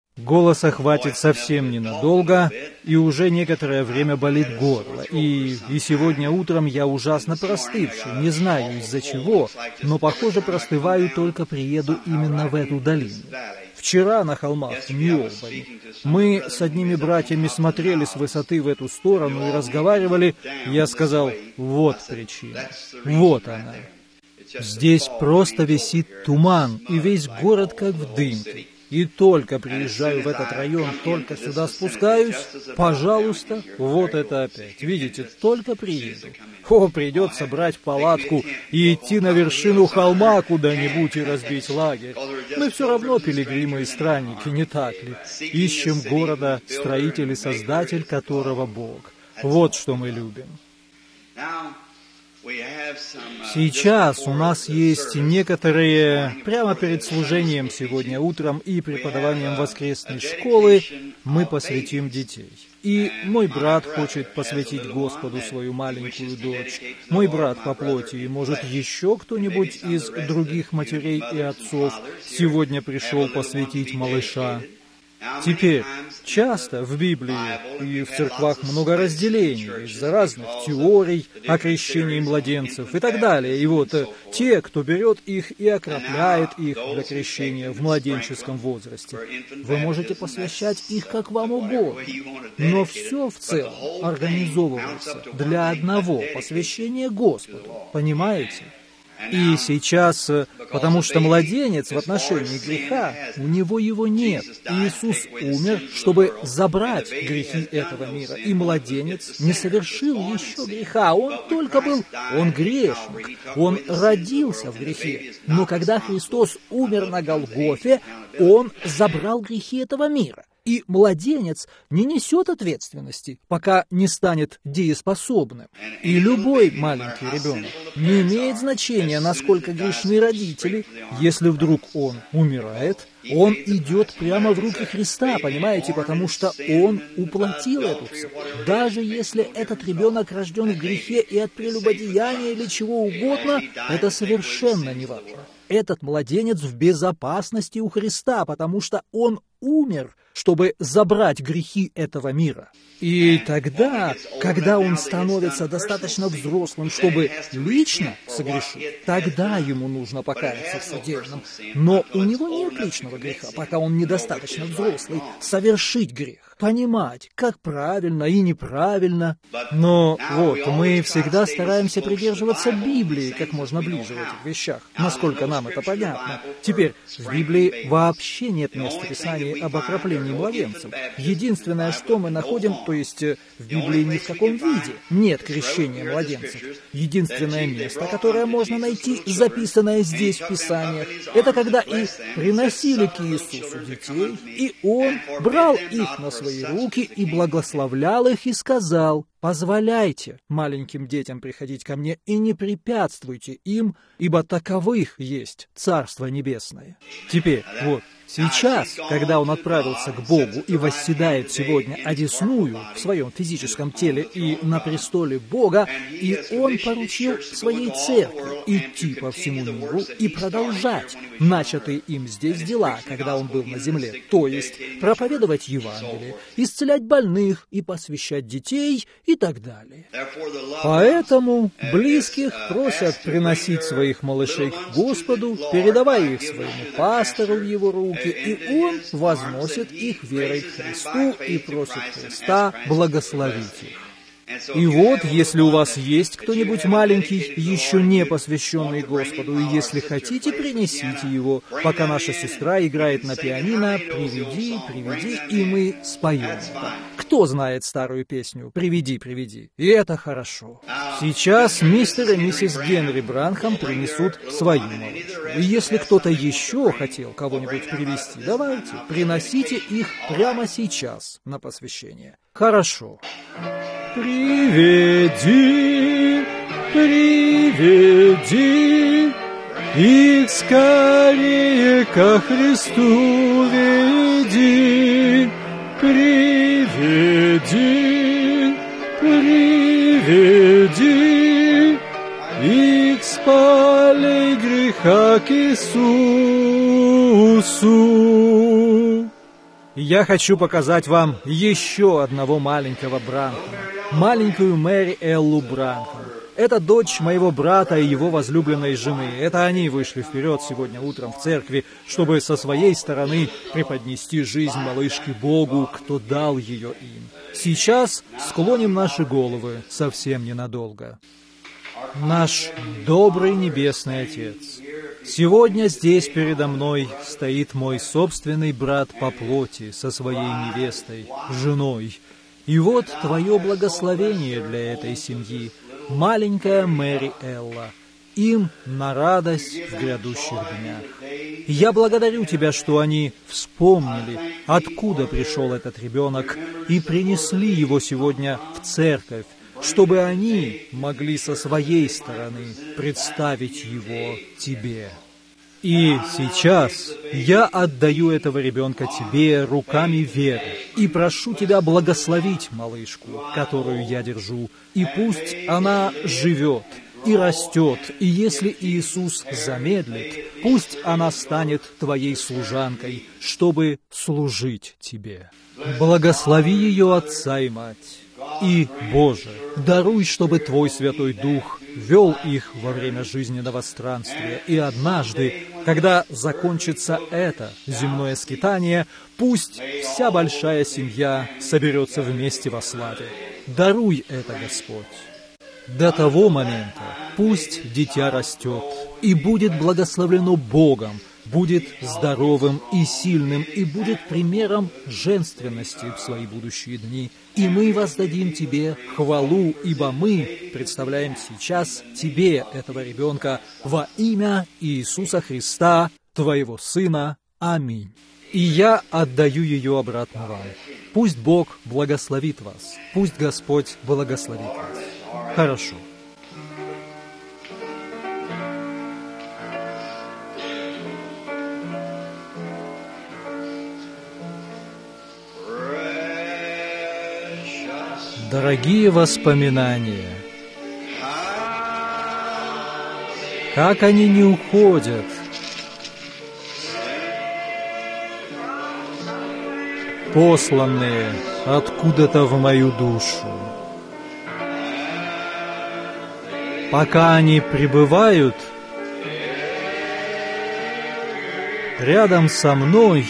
Голоса хватит совсем ненадолго, и уже некоторое время болит горло. И сегодня утром я ужасно простывший, не знаю из-за чего, но, похоже, простываю только приеду именно в эту долину. Вчера на холмах в Нью-Олбани мы с одними братьями смотрели с высоты в эту сторону и разговаривали. Я сказал, вот причина, вот она. Здесь просто висит туман, и весь город как в дымке. И только приезжаю в этот район, только сюда спускаюсь, пожалуйста, вот это опять. Видите, только приеду. Придется брать палатку и идти на вершину холма куда-нибудь и разбить лагерь. Мы все равно пилигримы и странники, не так ли? Ищем города, строитель и создатель которого Бог. Вот что мы любим. Сейчас у нас есть некоторые, прямо перед служением сегодня утром и преподаванием воскресной школы, мы посвятим детей. И мой брат хочет посвятить Господу свою маленькую дочь. Мой брат по плоти, и, может, еще кто-нибудь из других матерей и отцов сегодня пришел посвятить малыша. Теперь, часто в Библии и в церквах много разделений из-за разных теорий о крещении младенцев и так далее. И вот те, кто берет их и окропляет их для крещения в младенческом возрасте, вы можете посвящать их как вам угодно. Но все в целом организовывается для одного посвящения Господу. Понимаете? И сейчас, потому что младенец в отношении греха, у него его нет. Иисус умер, чтобы забрать грехи этого мира. И младенец не совершил еще греха. Он только был, он грешник. Он родился в грехе. Но когда Христос умер на Голгофе, Он забрал грехи этого мира. И младенец не несет ответственности, пока не станет дееспособным. И любой маленький ребенок не имеет значения, насколько грешны родители, если вдруг он умирает, он идет прямо в руки Христа, понимаете, потому что Он уплатил эту цену. Даже если этот ребенок рожден в грехе и от прелюбодеяния или чего угодно, это совершенно не важно. Этот младенец в безопасности у Христа, потому что Он умер, чтобы забрать грехи этого мира. И тогда, когда он становится достаточно взрослым, чтобы лично согрешить, тогда ему нужно покаяться в содеянном. Но у него нет личного греха, пока он недостаточно взрослый, совершить грех, понимать, как правильно и неправильно. Но вот, мы всегда стараемся придерживаться Библии как можно ближе в этих вещах, насколько нам это понятно. Теперь, в Библии вообще нет места Писания об окроплении младенцев. Единственное, что мы находим, то есть в Библии ни в каком виде нет крещения младенцев. Единственное место, которое можно найти, записанное здесь в Писаниях, это когда и приносили к Иисусу детей, и Он брал их на свои руки и благословлял их и сказал: «Позволяйте маленьким детям приходить ко мне и не препятствуйте им, ибо таковых есть Царство Небесное». Теперь, вот, сейчас, когда он отправился к Богу и восседает сегодня одесную в своем физическом теле и на престоле Бога, и он поручил своей церкви идти по всему миру и продолжать начатые им здесь дела, когда он был на земле, то есть проповедовать Евангелие, исцелять больных и посвящать детей и так далее. Поэтому близких просят приносить своих малышей к Господу, передавая их своему пастору в его руки, и он возносит их верой к Христу и просит Христа благословить их. И вот, если у вас есть кто-нибудь маленький, еще не посвященный Господу, и если хотите, принесите его. Пока наша сестра играет на пианино, приведи, и мы споем это. Кто знает старую песню «Приведи, приведи»? И это хорошо. Сейчас мистер и миссис Генри Бранхам принесут свою малышку. И если кто-то еще хотел кого-нибудь привести, давайте, приносите их прямо сейчас на посвящение. Хорошо. Приведи, приведи их скорее ко Христу веди. Приведи, приведи их с полей греха к Иисусу. Я хочу показать вам еще одного маленького Бранхама, маленькую Мэри Эллу Бранхам. Это дочь моего брата и его возлюбленной жены. Это они вышли вперед сегодня утром в церкви, чтобы со своей стороны преподнести жизнь малышки Богу, кто дал ее им. Сейчас склоним наши головы совсем ненадолго. Наш добрый Небесный Отец, сегодня здесь передо мной стоит мой собственный брат по плоти со своей невестой, женой. И вот Твое благословение для этой семьи, маленькая Мэри Элла, им на радость в грядущих днях. Я благодарю Тебя, что они вспомнили, откуда пришел этот ребенок, и принесли его сегодня в церковь, чтобы они могли со своей стороны представить его Тебе. И сейчас я отдаю этого ребенка Тебе руками веры и прошу Тебя благословить малышку, которую я держу, и пусть она живет и растет, и если Иисус замедлит, пусть она станет Твоей служанкой, чтобы служить Тебе. Благослови ее отца и мать. И, Боже, даруй, чтобы Твой Святой Дух вел их во время жизненного странствия, и однажды, когда закончится это земное скитание, пусть вся большая семья соберется вместе во славе. Даруй это, Господь. До того момента пусть дитя растет и будет благословлено Богом, будет здоровым и сильным, и будет примером женственности в свои будущие дни. И мы воздадим Тебе хвалу, ибо мы представляем сейчас Тебе этого ребенка во имя Иисуса Христа, Твоего Сына. Аминь. И я отдаю ее обратно вам. Пусть Бог благословит вас. Пусть Господь благословит вас. Хорошо. Дорогие воспоминания, как они не уходят, посланные откуда-то в мою душу. Пока они пребывают рядом со мной,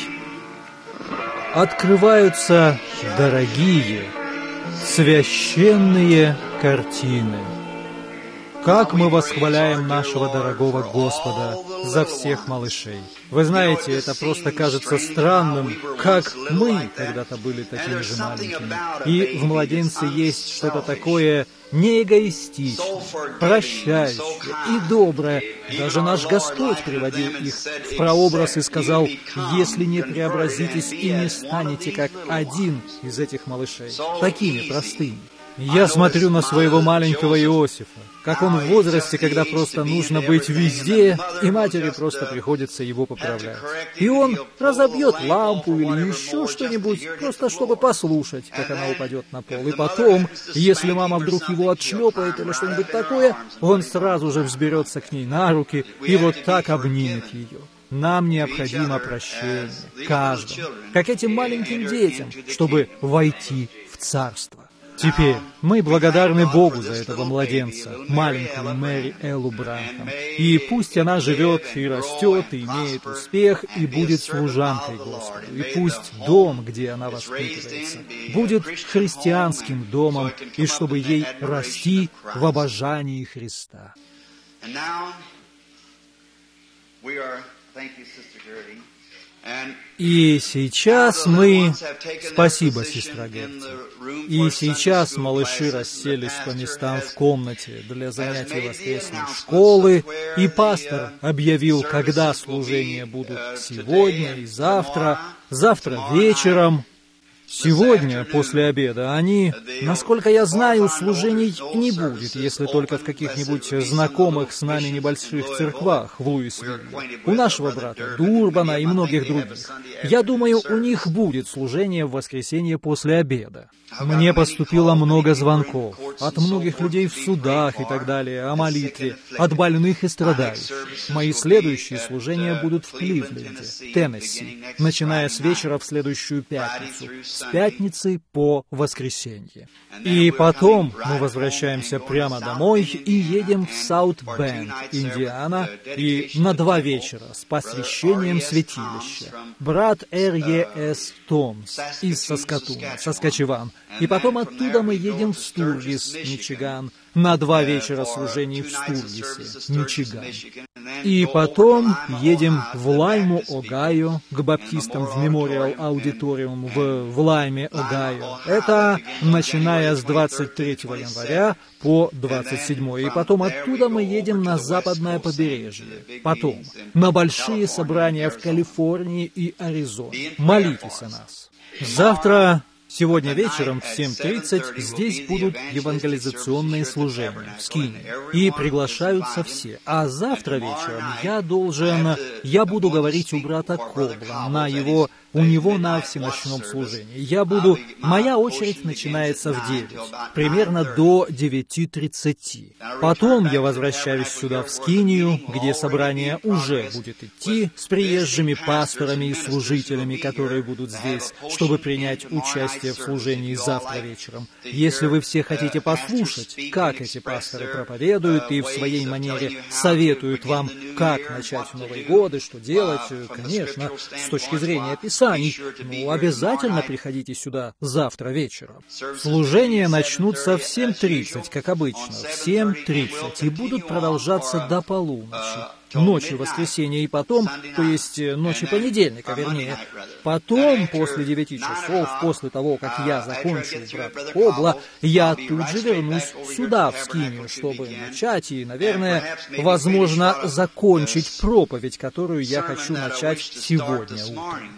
открываются дорогие, священные картины. Как мы восхваляем нашего дорогого Господа за всех малышей. Вы знаете, это просто кажется странным, как мы когда-то были такими же маленькими. И в младенце есть что-то такое неэгоистичное, прощающее и доброе. Даже наш Господь приводил их в прообраз и сказал: «Если не преобразитесь и не станете как один из этих малышей, такими простыми». Я смотрю на своего маленького Иосифа, как он в возрасте, когда просто нужно быть везде, и матери просто приходится его поправлять. И он разобьет лампу или еще что-нибудь, просто чтобы послушать, как она упадет на пол. И потом, если мама вдруг его отшлепает или что-нибудь такое, он сразу же взберется к ней на руки и вот так обнимет ее. Нам необходимо прощение, каждому, как этим маленьким детям, чтобы войти в Царство. Теперь мы благодарны Богу за этого младенца, маленькую Мэри Эллу Бранхам. И пусть она живет и растет, и имеет успех, и будет служанкой Господу. И пусть дом, где она воспитывается, будет христианским домом, и чтобы ей расти в обожании Христа. И сейчас мы... Спасибо, сестра Герти. И сейчас малыши расселись по местам в комнате для занятий воскресной школы, и пастор объявил, когда служения будут сегодня и завтра вечером. Сегодня, после обеда, насколько я знаю, служений не будет, если только в каких-нибудь знакомых с нами небольших церквах в Луисвилле. У нашего брата Дурбана и многих других. Я думаю, у них будет служение в воскресенье после обеда. Мне поступило много звонков от многих людей в судах и так далее, о молитве, от больных и страдающих. Мои следующие служения будут в Кливленде, Теннесси, начиная с вечера в следующую пятницу, с пятницы по воскресенье. И потом мы возвращаемся прямо домой и едем в Саут-Бенд, Индиана, и на 2 вечера с посвящением святилища. Брат Р.Е.С. Томс из Саскатчеван. И потом оттуда мы едем в Стургис, Мичиган, на 2 вечера служений в Стургисе, Мичиган. И потом едем в Лайму, Огайо, к баптистам в Мемориал Аудиториум в Лайме, Огайо. Это начиная с 23 января по 27. И потом оттуда мы едем на западное побережье. Потом на большие собрания в Калифорнии и Аризоне. Молитесь о нас. Сегодня вечером в 7:30 здесь будут евангелизационные служения в Скине, и приглашаются все. А завтра вечером я буду говорить у брата Кобла у него на всеночном служении. Моя очередь начинается в 9, примерно до 9:30. Потом я возвращаюсь сюда, в Скинию, где собрание уже будет идти с приезжими пасторами и служителями, которые будут здесь, чтобы принять участие в служении завтра вечером. Если вы все хотите послушать, как эти пасторы проповедуют и в своей манере советуют вам, как начать Новый год и что делать, конечно, с точки зрения Писаний, обязательно приходите сюда завтра вечером. Служения начнутся в 7:30, как обычно, в 7:30, и будут продолжаться до полуночи. Ночью воскресенья и потом, то есть ночи понедельника, вернее. Потом, после 9 часов, после того, как я закончу у брата Кобла, я тут же вернусь сюда, в Скинию, чтобы начать и, наверное, возможно, закончить проповедь, которую я хочу начать сегодня утром.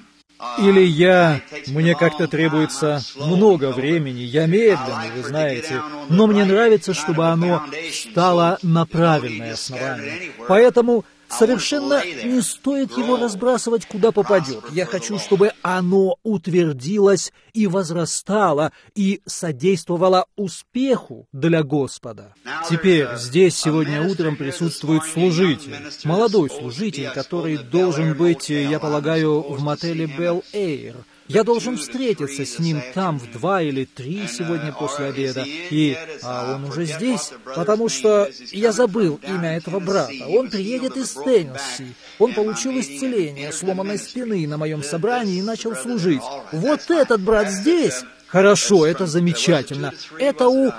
Мне как-то требуется много времени, я медленный, вы знаете, но мне нравится, чтобы оно встало на правильное основание. Поэтому совершенно не стоит его разбрасывать, куда попадет. Я хочу, чтобы оно утвердилось и возрастало, и содействовало успеху для Господа. Теперь здесь сегодня утром присутствует служитель, молодой служитель, который должен быть, я полагаю, в мотеле Bel Air. Я должен встретиться с ним там в 2 или 3 сегодня после обеда. Он уже здесь, потому что я забыл имя этого брата. Он приедет из Теннесси. Он получил исцеление сломанной спины на моем собрании и начал служить. Вот этот брат здесь. Хорошо, это замечательно. Это в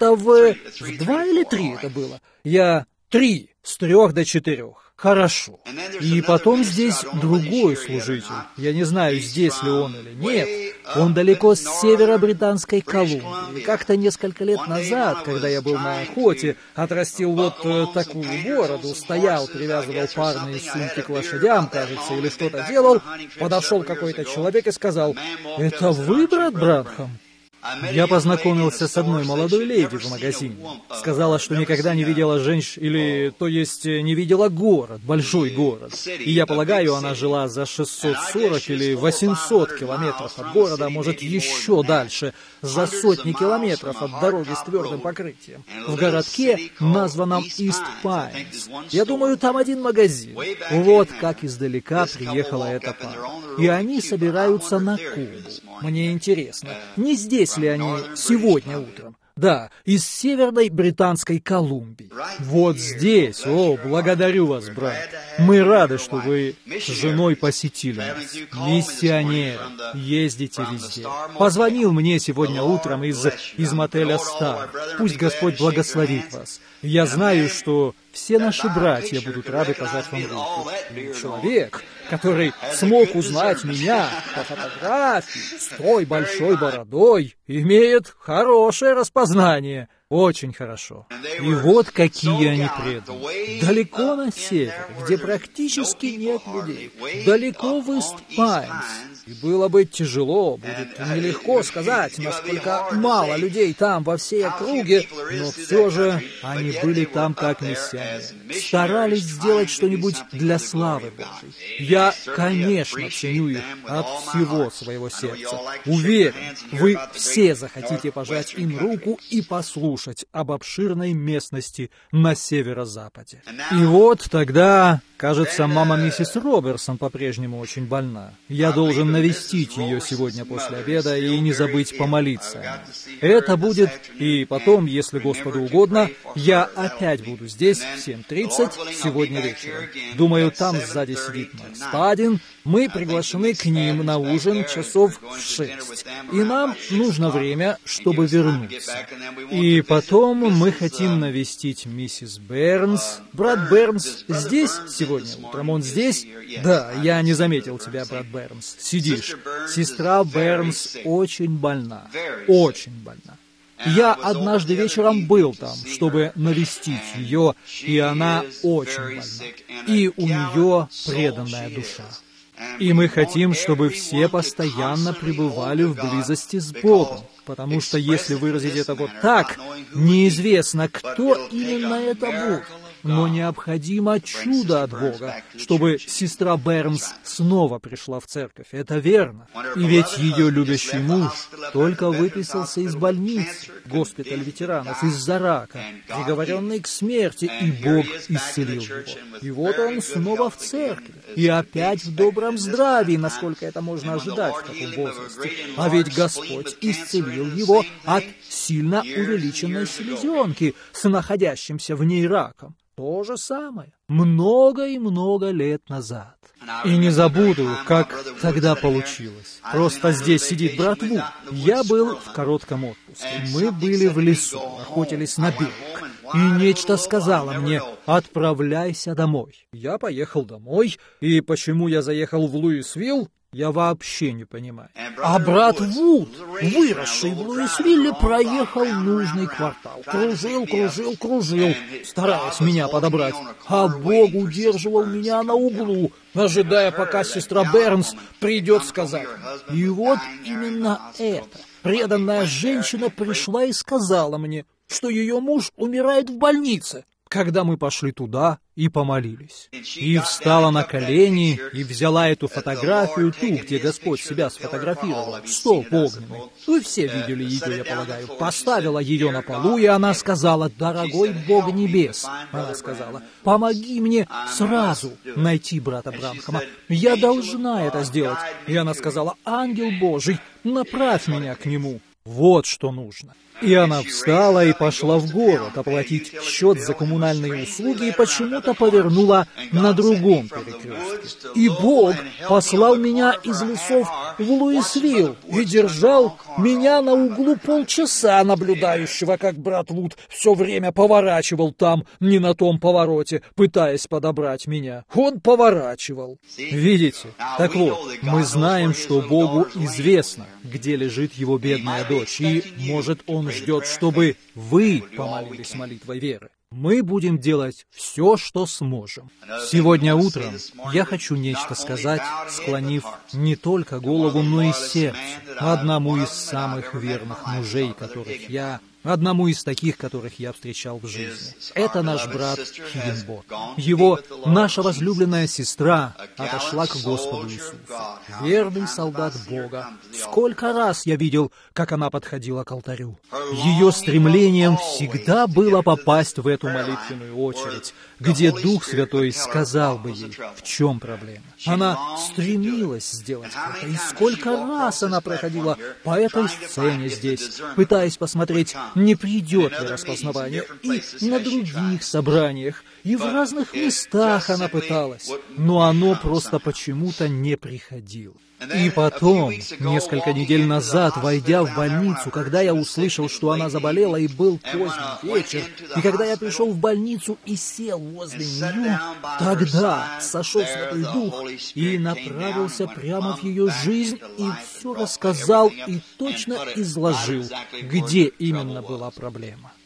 2 или 3 это было? 3, с 3 до 4. Хорошо. И потом здесь другой служитель. Я не знаю, здесь ли он или нет. Он далеко с севера Британской Колумбии. Как-то несколько лет назад, когда я был на охоте, отрастил такую бороду, стоял, привязывал парные сумки к лошадям, кажется, или что-то делал, подошел какой-то человек и сказал: «Это вы, брат Бранхам?» Я познакомился с одной молодой леди в магазине. Сказала, что никогда не видела не видела город, большой город. И я полагаю, она жила за 640 или 800 километров от города, а может еще дальше, за сотни километров от дороги с твердым покрытием. В городке, названном Ист Пайнс. Я думаю, там один магазин. Вот как издалека приехала эта пара. И они собираются на Кубу. Мне интересно, не здесь ли они сегодня утром? Да, из Северной Британской Колумбии. Вот здесь. Благодарю вас, брат. Мы рады, что вы с женой посетили нас. Миссионеры, ездите везде. Позвонил мне сегодня утром из мотеля «Стар». Пусть Господь благословит вас. Я знаю, что все наши братья будут рады пожать вам руку. Человек, который смог узнать меня по фотографии с той большой бородой, имеет хорошее распознание. Очень хорошо. И вот какие они преданные. Далеко на север, где практически нет людей. Далеко в Ист Пайнс. И было бы тяжело, будет нелегко сказать, насколько мало людей там во всей округе, но все же они были там как миссионеры. Старались сделать что-нибудь для славы Божьей. Я, конечно, ценю их от всего своего сердца. Уверен, вы все захотите пожать им руку и послушать об обширной местности на северо-западе. И вот тогда, кажется, мама миссис Роберсон по-прежнему очень больна. Я должен навестить ее сегодня после обеда и не забыть помолиться. Это будет, и потом, если Господу угодно, я опять буду здесь в 7:30 сегодня вечером. Думаю, там сзади сидит Макс Падин. Мы приглашены к ним на ужин часов в 6. И нам нужно время, чтобы вернуться. И потом мы хотим навестить миссис Бернс. Брат Бернс здесь сегодня утром? Он здесь? Да, я не заметил тебя, брат Бернс. Сидишь. Сестра Бернс очень больна. Очень больна. Я однажды вечером был там, чтобы навестить ее, и она очень больна. И у нее преданная душа. И мы хотим, чтобы все постоянно пребывали в близости с Богом. Потому что, если выразить это вот так, неизвестно, кто именно это Бог. Но необходимо чудо от Бога, чтобы сестра Бернс снова пришла в церковь. Это верно. И ведь ее любящий муж только выписался из больницы, госпиталь ветеранов, из-за рака, приговоренный к смерти, и Бог исцелил его. И вот он снова в церкви, и опять в добром здравии, насколько это можно ожидать в таком возрасте. А ведь Господь исцелил его от сильно увеличенной селезенки с находящимся в ней раком. То же самое. Много и много лет назад. И не забуду, как тогда получилось. Просто здесь сидит брат Вуд. Я был в коротком отпуске. Мы были в лесу, охотились на белок. И нечто сказала мне: «Отправляйся домой». Я поехал домой, и почему я заехал в Луисвилл, я вообще не понимаю. А брат Вуд, выросший в Луисвилле, проехал нужный квартал. Кружил, стараясь меня подобрать. А Бог удерживал меня на углу, ожидая, пока сестра Бернс придет сказать. И вот именно это. Преданная женщина пришла и сказала мне, что ее муж умирает в больнице, когда мы пошли туда и помолились. И встала на колени, и взяла эту фотографию, ту, где Господь себя сфотографировал, столб огненный. Вы все видели ее, я полагаю. Поставила ее на полу, и она сказала: «Дорогой Бог небес», она сказала, «помоги мне сразу найти брата Бранхама. Я должна это сделать». И она сказала: «Ангел Божий, направь меня к нему». Вот что нужно. И она встала и пошла в город оплатить счет за коммунальные услуги и почему-то повернула на другом перекрестке. И Бог послал меня из лесов в Луисвилл и держал меня на углу полчаса, наблюдающего, как брат Вуд все время поворачивал там, не на том повороте, пытаясь подобрать меня. Он поворачивал. Видите? Так вот, мы знаем, что Богу известно, где лежит его бедная дочь, и, может, Он ждет, чтобы вы помолились молитвой веры. Мы будем делать все, что сможем. Сегодня утром я хочу нечто сказать, склонив не только голову, но и сердце одному из самых верных мужей, одному из таких, которых я встречал в жизни. Это наш брат Хиггинбот. Его, наша возлюбленная сестра, отошла к Господу Иисусу. Верный солдат Бога. Сколько раз я видел, как она подходила к алтарю. Ее стремлением всегда было попасть в эту молитвенную очередь, где Дух Святой сказал бы ей, в чем проблема. Она стремилась сделать это, и сколько раз она проходила по этой сцене здесь, пытаясь посмотреть, не придет ли распознавание, и на других собраниях, и в разных местах она пыталась, но оно просто почему-то не приходило. И потом, несколько недель назад, войдя в больницу, когда я услышал, что она заболела, и был поздний вечер, и когда я пришел в больницу и сел возле нее, тогда сошел Святой Дух и направился прямо в ее жизнь, и все рассказал и точно изложил, где именно была проблема.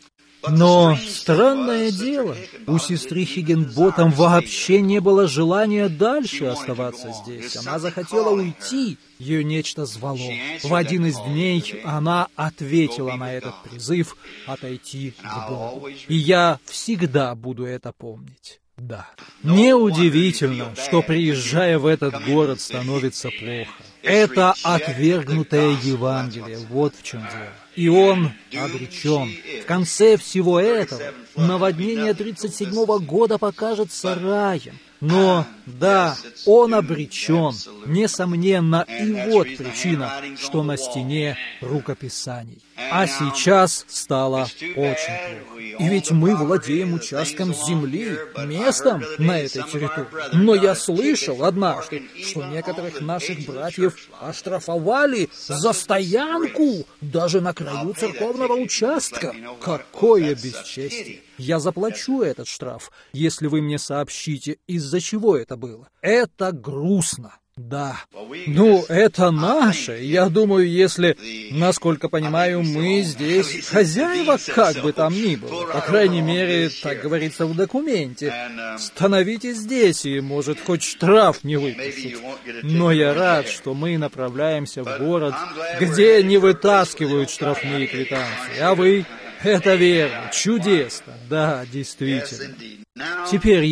Но странное дело, у сестры Хиггинботтем вообще не было желания дальше оставаться здесь. Она захотела уйти, ее нечто звало. В один из дней она ответила на этот призыв отойти к Богу. И я всегда буду это помнить. Да. Неудивительно, что, приезжая в этот город, становится плохо. Это отвергнутое Евангелие, вот в чем дело. И он обречен. В конце всего этого наводнение 37-го года покажется раем. Но, да, он обречен, несомненно, и вот причина, что на стене рукописаний. А сейчас стало очень плохо. И ведь мы владеем участком земли, местом на этой территории. Но я слышал однажды, что некоторых наших братьев оштрафовали за стоянку даже на краю церковного участка. Какое бесчестие! Я заплачу этот штраф, если вы мне сообщите, из-за чего это было. Это грустно. Да. Ну, это наше. Я думаю, если, насколько понимаю, мы здесь хозяева, как бы там ни было. По крайней мере, так говорится в документе. Становитесь здесь, и, может, хоть штраф не выпишут. Но я рад, что мы направляемся в город, где не вытаскивают штрафные квитанции. А вы... Это верно, чудесно, да, действительно. Теперь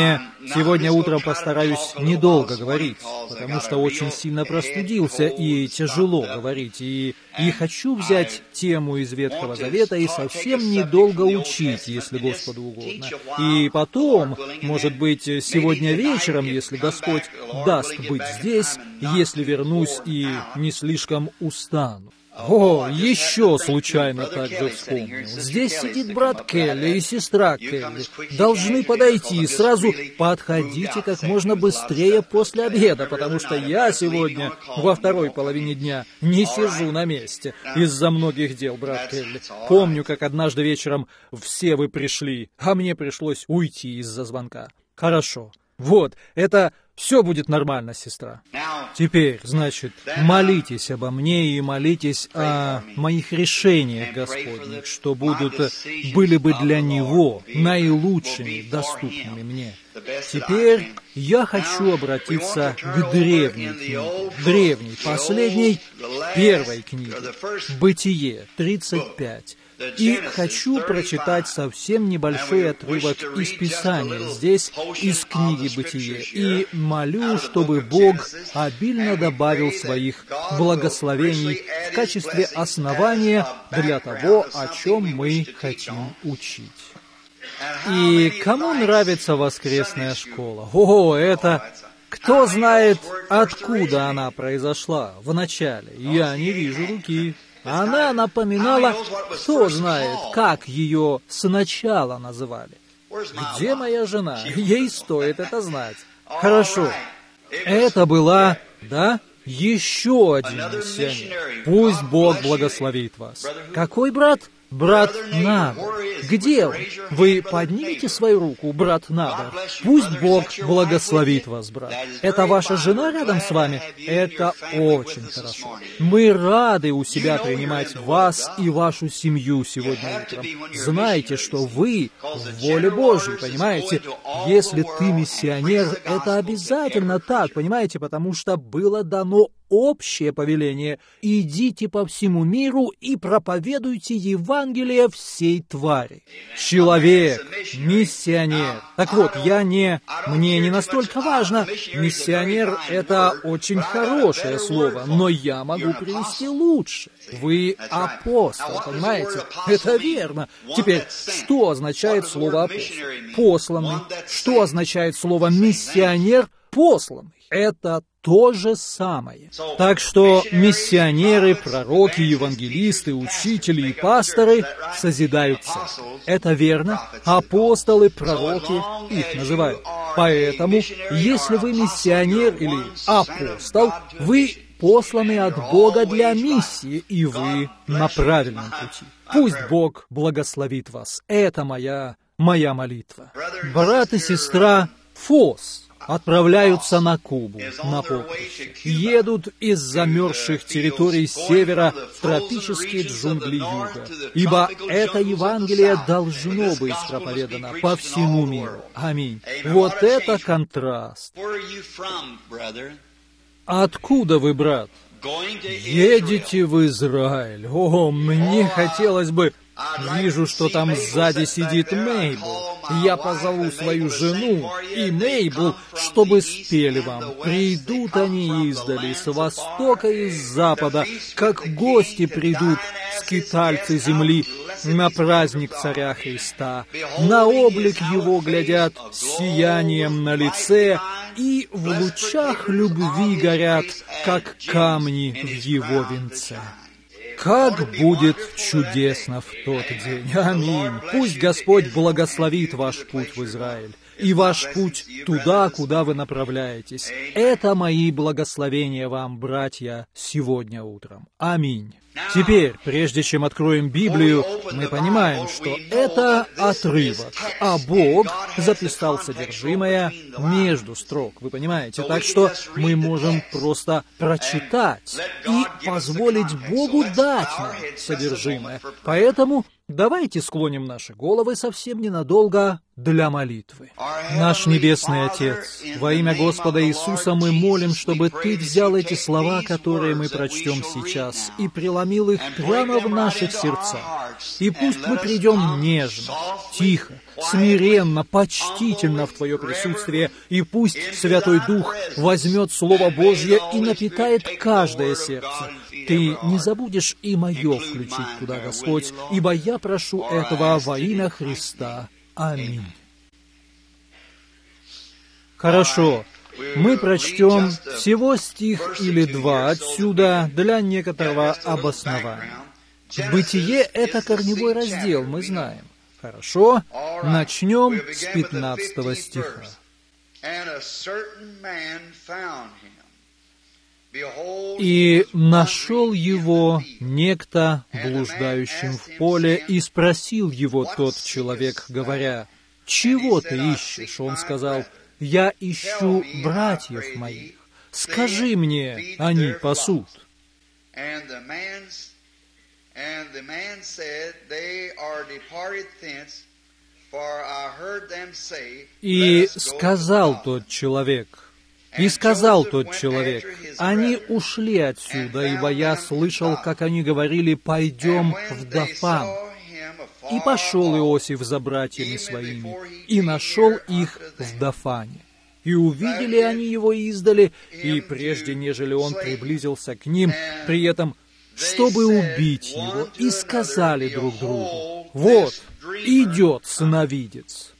сегодня утром постараюсь недолго говорить, потому что очень сильно простудился и тяжело говорить, и хочу взять тему из Ветхого Завета и совсем недолго учить, если Господу угодно. И потом, может быть, сегодня вечером, если Господь даст быть здесь, если вернусь и не слишком устану. О, еще случайно также вспомнил. Здесь сидит брат Келли и сестра Келли. Должны подойти, сразу подходите как можно быстрее после обеда, потому что я сегодня во второй половине дня не сижу на месте из-за многих дел, брат Келли. Помню, как однажды вечером все вы пришли, а мне пришлось уйти из-за звонка. Хорошо. Вот, это все будет нормально, сестра. Теперь, значит, молитесь обо мне и молитесь о моих решениях Господних, что были бы для Него наилучшими, доступными мне. Теперь я хочу обратиться к древней, последней, первой книге, Бытие, 35. И хочу прочитать совсем небольшой отрывок из Писания, здесь из книги «Бытие». И молю, чтобы Бог обильно добавил своих благословений в качестве основания для того, о чем мы хотим учить. И кому нравится воскресная школа? О, это... Кто знает, откуда она произошла в начале? Я не вижу руки. Она напоминала, кто знает, как ее сначала называли. Где моя жена? Ей стоит это знать. Хорошо. Это была, да, еще один миссионер. Пусть Бог благословит вас. Какой брат? Брат Набор. Где он? Вы поднимите свою руку, брат Набор. Пусть Бог благословит вас, брат. Это ваша жена рядом с вами? Это очень хорошо. Мы рады у себя принимать вас и вашу семью сегодня утром. Знайте, что вы в воле Божьей, понимаете? Если ты миссионер, это обязательно так, понимаете? Потому что было дано общее повеление: идите по всему миру и проповедуйте Евангелие всей твари. Человек, миссионер. Так вот, мне не настолько важно. Миссионер — это очень хорошее слово, но я могу привести лучше. Вы апостол, понимаете? Это верно. Теперь, что означает слово апостол? Посланный. Что означает слово миссионер? Посланный. Это то же самое. Так что миссионеры, пророки, евангелисты, учители и пасторы созидают церковь. Это верно. Апостолы, пророки их называют. Поэтому, если вы миссионер или апостол, вы посланы от Бога для миссии, и вы на правильном пути. Пусть Бог благословит вас. Это моя молитва. Брат и сестра Фос. отправляются на Кубу, на поприще, едут из замерзших территорий севера в тропические джунгли юга, ибо это Евангелие должно быть проповедано по всему миру. Аминь. Вот это контраст. Откуда вы, брат? Едете в Израиль. О, мне хотелось бы... Вижу, что там сзади сидит Мейбл. Я позову свою жену и Мейбл, чтобы спели вам. Придут они издали, с востока и с запада, как гости придут скитальцы земли на праздник Царя Христа. На облик Его глядят с сиянием на лице и в лучах любви горят, как камни в Его венце. Как будет чудесно в тот день! Аминь! Пусть Господь благословит ваш путь в Израиль и ваш путь туда, куда вы направляетесь. Это мои благословения вам, братья, сегодня утром. Аминь. Теперь, прежде чем откроем Библию, мы понимаем, что это отрывок, а Бог записал содержимое между строк. Вы понимаете? Так что мы можем просто прочитать и позволить Богу дать нам содержимое. Поэтому давайте склоним наши головы совсем ненадолго для молитвы. Наш Небесный Отец, во имя Господа Иисуса мы молим, чтобы Ты взял эти слова, которые мы прочтем сейчас, и преломил их прямо в наших сердцах. И пусть мы придем нежно, тихо, смиренно, почтительно в Твое присутствие, и пусть Святой Дух возьмет Слово Божье и напитает каждое сердце. Ты не забудешь и мое включить туда, Господь, ибо я прошу этого во имя Христа. Аминь. Хорошо. Мы прочтем всего стих или два отсюда для некоторого обоснования. Бытие — это корневой раздел, мы знаем. Хорошо. Начнем с 15 стиха. «И нашел его некто блуждающим в поле, и спросил его тот человек, говоря, «Чего ты ищешь?» Он сказал, «Я ищу братьев моих. Скажи мне, они пасут». И сказал тот человек, «Они ушли отсюда, ибо я слышал, как они говорили, пойдем в Дофан». И пошел Иосиф за братьями своими, и нашел их в Дофане. И увидели они его издали, и прежде, нежели он приблизился к ним, при этом, чтобы убить его, и сказали друг другу, «Вот, идет сыновидец».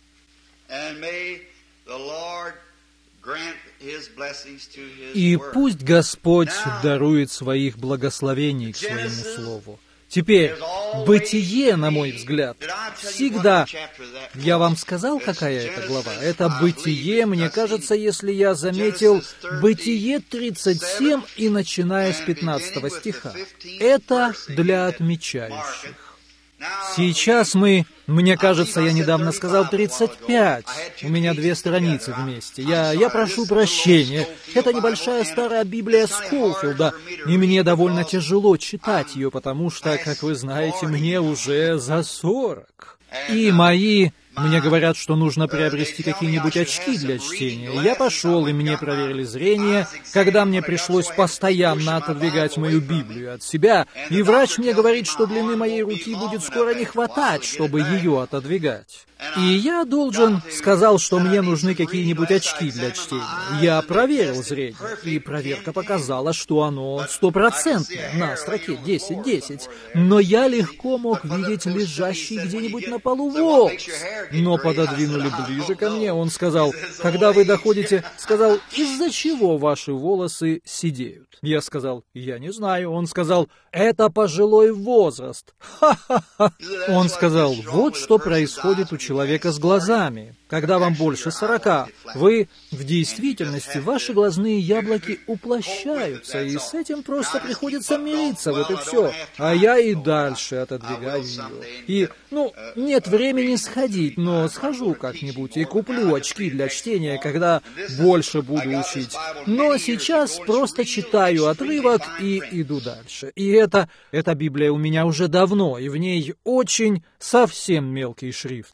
И пусть Господь дарует своих благословений к своему слову. Теперь, Бытие, на мой взгляд, всегда... Я вам сказал, какая это глава? Это Бытие, мне кажется, если я заметил, Бытие 37 и начиная с 15 стиха. Это для отмечающих. Сейчас мне кажется, я недавно сказал 35. У меня 2 страницы вместе. Я прошу прощения. Это небольшая старая Библия Скоуфилда, и мне довольно тяжело читать ее, потому что, как вы знаете, мне уже за 40. И мне говорят, что нужно приобрести какие-нибудь очки для чтения. Я пошел, и мне проверили зрение, когда мне пришлось постоянно отодвигать мою Библию от себя, и врач мне говорит, что длины моей руки будет скоро не хватать, чтобы ее отодвигать. И я сказал, что мне нужны какие-нибудь очки для чтения. Я проверил зрение, и проверка показала, что оно 100% на строке 10-10. Но я легко мог видеть лежащий где-нибудь на полу волос. Но пододвинули ближе ко мне. Он сказал, когда вы доходите, из-за чего ваши волосы сидеют? Я сказал, я не знаю. Он сказал, это пожилой возраст. Ха-ха-ха. Он сказал, вот что происходит у человека с глазами. Когда вам больше 40, в действительности, ваши глазные яблоки уплощаются, и с этим просто приходится мириться, вот и все. А я и дальше отодвигаю ее. И, нет времени сходить. ходить, но схожу как-нибудь и куплю очки для чтения, когда больше буду учить. Но сейчас просто читаю отрывок и иду дальше. И эта Библия у меня уже давно, и в ней очень совсем мелкий шрифт.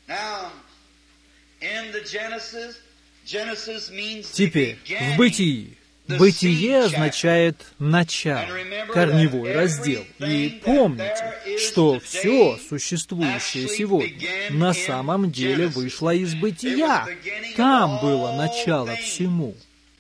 Теперь, в Бытии. Бытие означает начало, корневой раздел. И помните, что все существующее сегодня на самом деле вышло из бытия. Там было начало всему.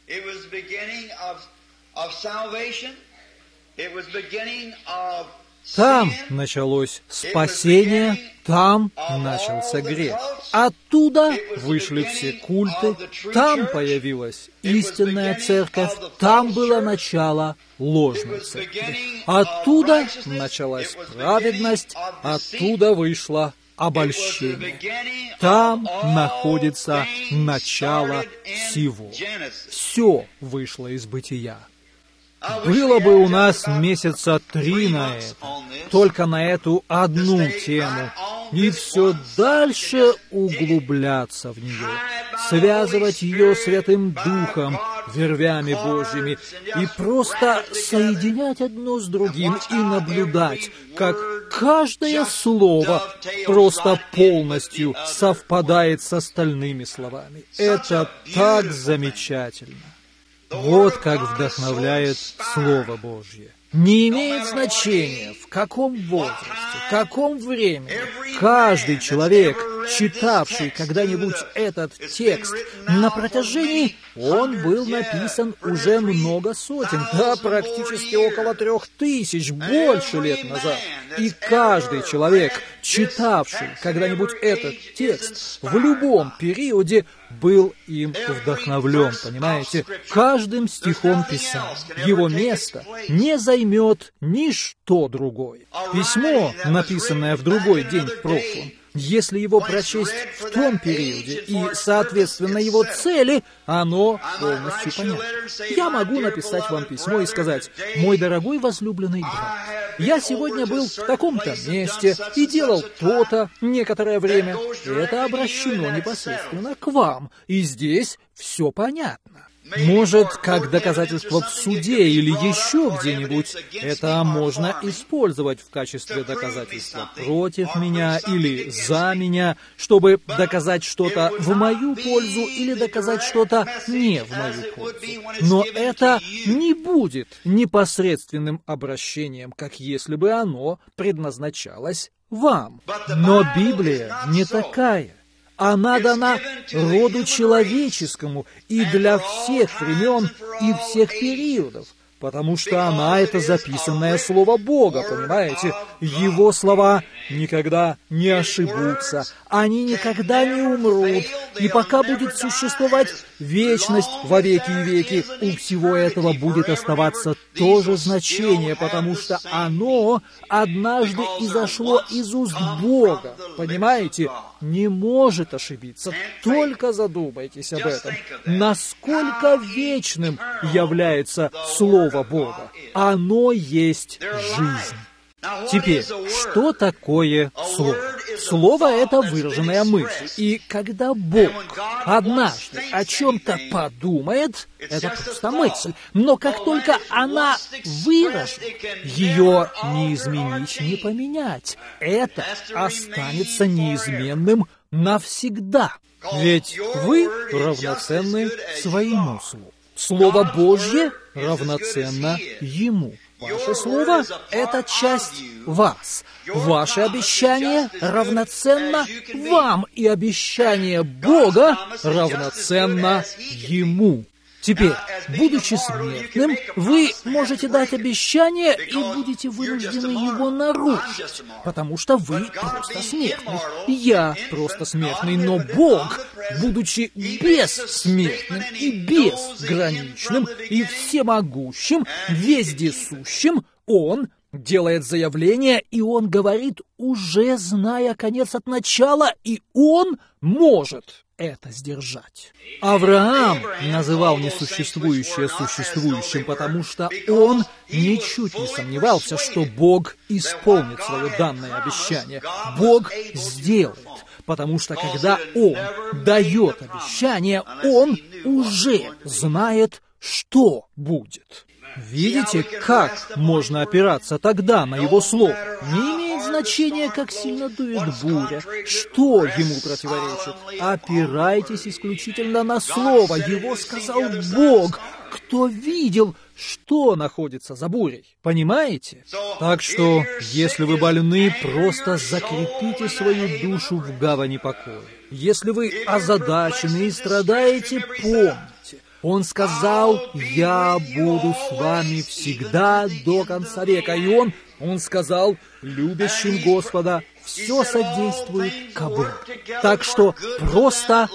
Там началось спасение, там начался грех. Оттуда вышли все культы, там появилась истинная церковь, там было начало ложной церкви. Оттуда началась праведность, оттуда вышло обольщение. Там находится начало всего. Все вышло из бытия. Было бы у нас месяца 3 на это, только на эту одну тему, и все дальше углубляться в нее, связывать ее Святым Духом, вервями Божьими, и просто соединять одно с другим и наблюдать, как каждое слово просто полностью совпадает с остальными словами. Это так замечательно. Вот как вдохновляет Слово Божье. Не имеет значения, в каком возрасте, в каком времени. Каждый человек, читавший когда-нибудь этот текст на протяжении, он был написан уже много сотен, да, практически около 3000, больше лет назад. И каждый человек, читавший когда-нибудь этот текст в любом периоде, был им вдохновлен, понимаете, каждым стихом Писания. Его место не займет ничто другое. Письмо, написанное в другой день в прошлом, если его прочесть в том периоде и, соответственно, его цели, оно полностью понятно. Я могу написать вам письмо и сказать: «Мой дорогой возлюбленный брат, я сегодня был в таком-то месте и делал то-то некоторое время». Это обращено непосредственно к вам, и здесь все понятно. Может, как доказательство в суде или еще где-нибудь, это можно использовать в качестве доказательства против меня или за меня, чтобы доказать что-то в мою пользу или доказать что-то не в мою пользу. Но это не будет непосредственным обращением, как если бы оно предназначалось вам. Но Библия не такая. Она дана роду человеческому и для всех времен и всех периодов, потому что она — это записанное Слово Бога, понимаете? Его слова никогда не ошибутся, они никогда не умрут, и пока будет существовать вечность во веки и веки, у всего этого будет оставаться то же значение, потому что оно однажды изошло из уст Бога, понимаете? Не может ошибиться. Только задумайтесь об этом. Насколько вечным является Слово Бога? Оно есть жизнь. Теперь, что такое Слово? Слово — это выраженная мысль. И когда Бог однажды о чем-то подумает, это просто мысль. Но как только она выражена, ее не изменить, не поменять. Это останется неизменным навсегда. Ведь вы равноценны своему Слову. Слово Божье равноценно Ему. Ваше Слово — это часть вас. Ваше обещание равноценно вам, и обещание Бога равноценно Ему. Теперь, будучи смертным, вы можете дать обещание и будете вынуждены его нарушить, потому что вы просто смертный. Я просто смертный, но Бог, будучи бессмертным и безграничным и всемогущим, вездесущим, Он делает заявление, и Он говорит, уже зная конец от начала, и Он может это сдержать. Авраам называл несуществующее существующим, потому что он ничуть не сомневался, что Бог исполнит свое данное обещание. Бог сделает. потому что когда Он дает обещание, Он уже знает, что будет. Видите, как можно опираться тогда на Его Слово? Не имеет значения, как сильно дует буря, что ему противоречит. Опирайтесь исключительно на Слово. Его сказал Бог. Кто видел, что находится за бурей? Понимаете? Так что, если вы больны, просто закрепите свою душу в гавани покоя. Если вы озадачены и страдаете, помните. Он сказал: «Я буду с вами всегда до конца века». И Он сказал: «Любящим Господа все содействует ко благу». Так что просто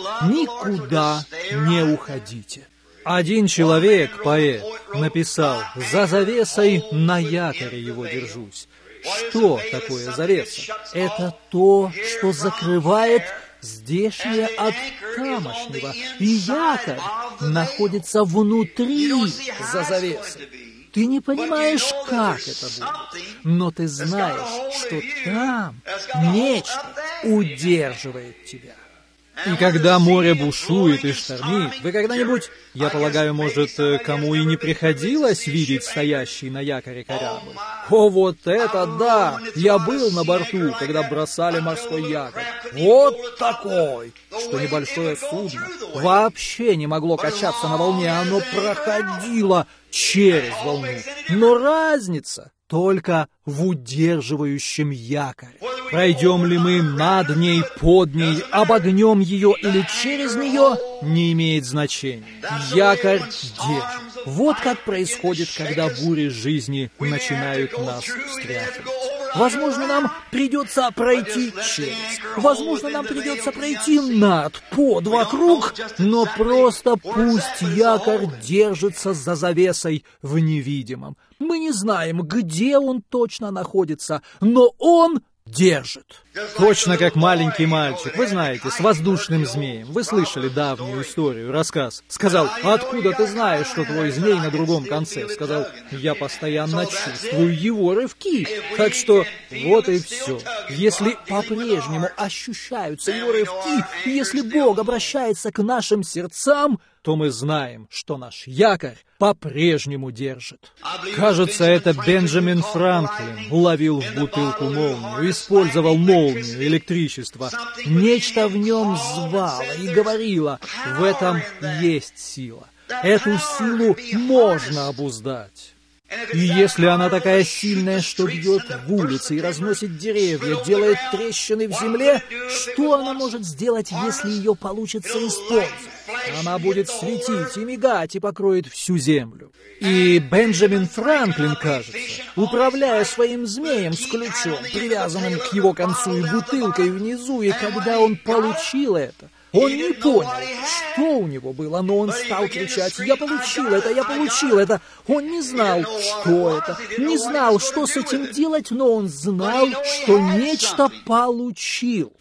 никуда не уходите. Один человек, поэт, написал: «За завесой на якоре его держусь». Что такое завеса? Это то, что закрывает здешнее от тамошнего, и якорь находится внутри за завесой. Ты не понимаешь, как это будет, но ты знаешь, что там нечто удерживает тебя. И когда море бушует и штормит, вы когда-нибудь, я полагаю, может, кому и не приходилось видеть стоящий на якоре корабль? О, вот это да! Я был на борту, когда бросали морской якорь. Вот такой, что небольшое судно вообще не могло качаться на волне, оно проходило через волну. Но разница только в удерживающем якоре. Пройдем ли мы над ней, под ней, обогнем ее или через нее, не имеет значения. Якорь держит. Вот как происходит, когда бури жизни начинают нас встряхивать. Возможно, нам придется пройти через, возможно, нам придется пройти над, под, вокруг, но просто пусть якорь держится за завесой в невидимом. Мы не знаем, где он точно находится, но он держит. Точно как маленький мальчик, вы знаете, с воздушным змеем. Вы слышали давнюю историю, рассказ. Сказал: «Откуда ты знаешь, что твой змей на другом конце?» Сказал: «Я постоянно чувствую его рывки». Так что вот и все. Если по-прежнему ощущаются его рывки, если Бог обращается к нашим сердцам, то мы знаем, что наш якорь по-прежнему держит. Кажется, это Бенджамин Франклин уловил в бутылку молнию, использовал молнию, электричество. Нечто в нем звало и говорило: в этом есть сила. Эту силу можно обуздать. И если она такая сильная, что бьет в улицы и разносит деревья, делает трещины в земле, что она может сделать, если ее получится использовать? Она будет светить и мигать и покроет всю землю. И Бенджамин Франклин, кажется, управляя своим змеем с ключом, привязанным к его концу и бутылкой внизу, и когда он получил это, он не понял, что у него было, но он стал кричать: «Я получил это, я получил это!» Он не знал, что это, не знал, что с этим делать, но он знал, что нечто получил.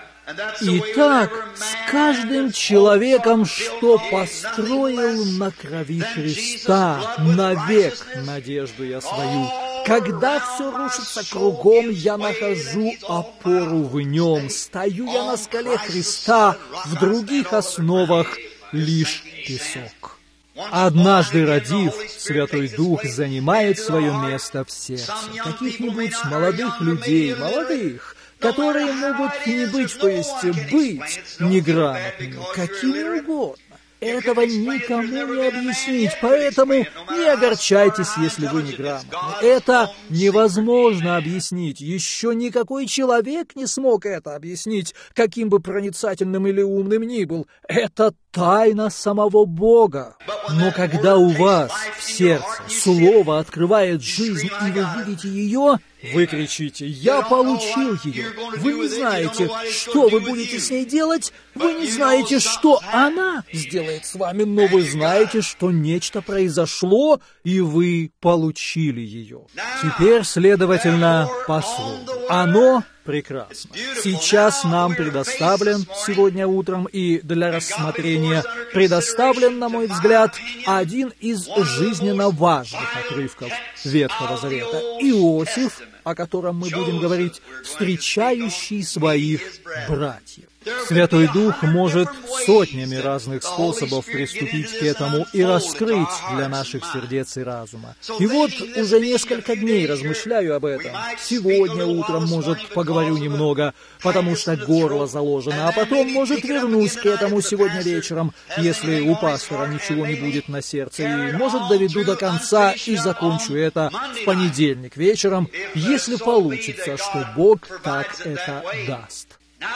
Итак, с каждым человеком, что построил на крови Христа, навек надежду я свою. Когда все рушится кругом, я нахожу опору в нем. Стою я на скале Христа, в других основах лишь песок. Однажды родив, Святой Дух занимает свое место в сердце каких-нибудь молодых людей, которые могут не быть, то есть быть неграмотными, какими угодно. Этого никому не объяснить, поэтому не огорчайтесь, если вы неграмотны. Это невозможно объяснить. Еще никакой человек не смог это объяснить, каким бы проницательным или умным ни был. Это тайна самого Бога. Но когда у вас в сердце Слово открывает жизнь, и вы видите ее, вы кричите: «Я получил ее». Вы не знаете, что вы будете с ней делать, вы не знаете, что она сделает с вами, но вы знаете, что нечто произошло, и вы получили ее. Теперь, следовательно, по слову. Оно прекрасно. Сейчас нам предоставлен, сегодня утром и для рассмотрения, предоставлен, на мой взгляд, один из жизненно важных отрывков Ветхого Завета. Иосиф о котором мы будем говорить, встречающий своих братьев. Святой Дух может сотнями разных способов приступить к этому и раскрыть для наших сердец и разума. И вот уже несколько дней размышляю об этом. Сегодня утром, может, поговорю немного, потому что горло заложено, а потом, может, вернусь к этому сегодня вечером, если у пастора ничего не будет на сердце, и, может, доведу до конца и закончу это в понедельник вечером, если получится, что Бог так это даст.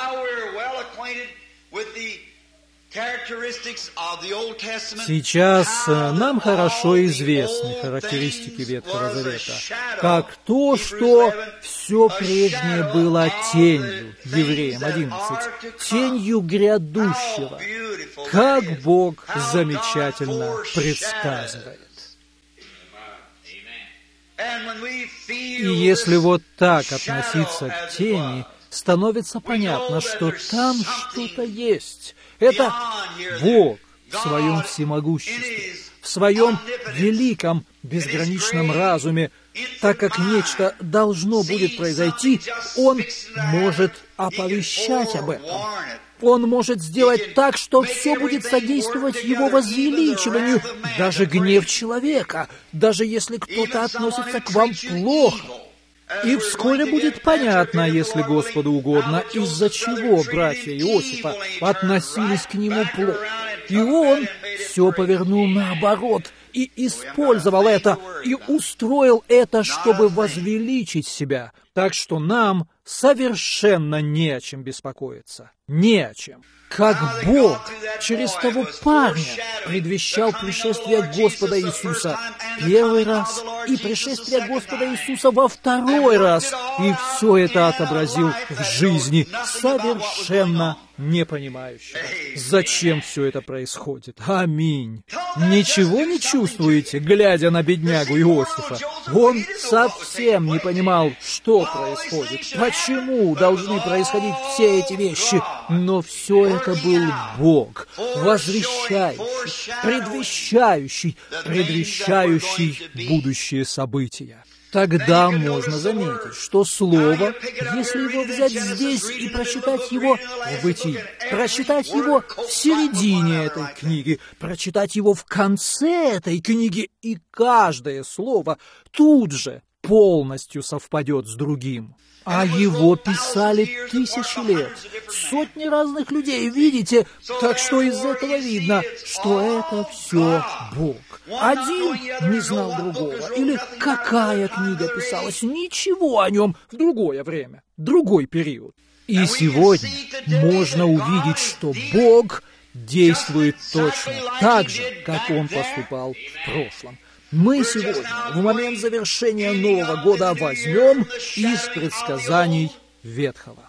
Сейчас нам хорошо известны характеристики Ветхого Завета, как то, что все прежнее было тенью, Евреям 11, тенью грядущего, как Бог замечательно предсказывает. И если вот так относиться к тени, становится понятно, что там что-то есть. Это Бог в своем всемогуществе, в своем великом безграничном разуме. Так как нечто должно будет произойти, Он может оповещать об этом. Он может сделать так, что все будет содействовать Его возвеличиванию, даже гнев человека, даже если кто-то относится к вам плохо. И вскоре будет понятно, если Господу угодно, из-за чего братья Иосифа относились к нему плохо. И он все повернул наоборот, и использовал это, и устроил это, чтобы возвеличить себя. Так что нам совершенно не о чем беспокоиться. Не о чем. Как Бог через того парня предвещал пришествие Господа Иисуса первый раз и пришествие Господа Иисуса во второй раз, и все это отобразил в жизни совершенно непонимающего. Зачем все это происходит? Аминь. Ничего не чувствуете, глядя на беднягу Иосифа? Он совсем не понимал, что происходит, почему должны происходить все эти вещи, но все это был Бог, возвещающий, предвещающий будущие события. Тогда можно заметить, что слово, если его взять здесь и прочитать его в Бытии, прочитать его в середине этой книги, прочитать его в конце этой книги, и каждое слово тут же полностью совпадет с другим. А его писали 1000 лет, сотни разных людей, видите? Так что из этого видно, что это все Бог. Один не знал другого, или какая книга писалась, ничего о нем в другое время, другой период. И сегодня можно увидеть, что Бог действует точно так же, как Он поступал в прошлом. Мы сегодня, в момент завершения Нового года, возьмем из предсказаний Ветхого.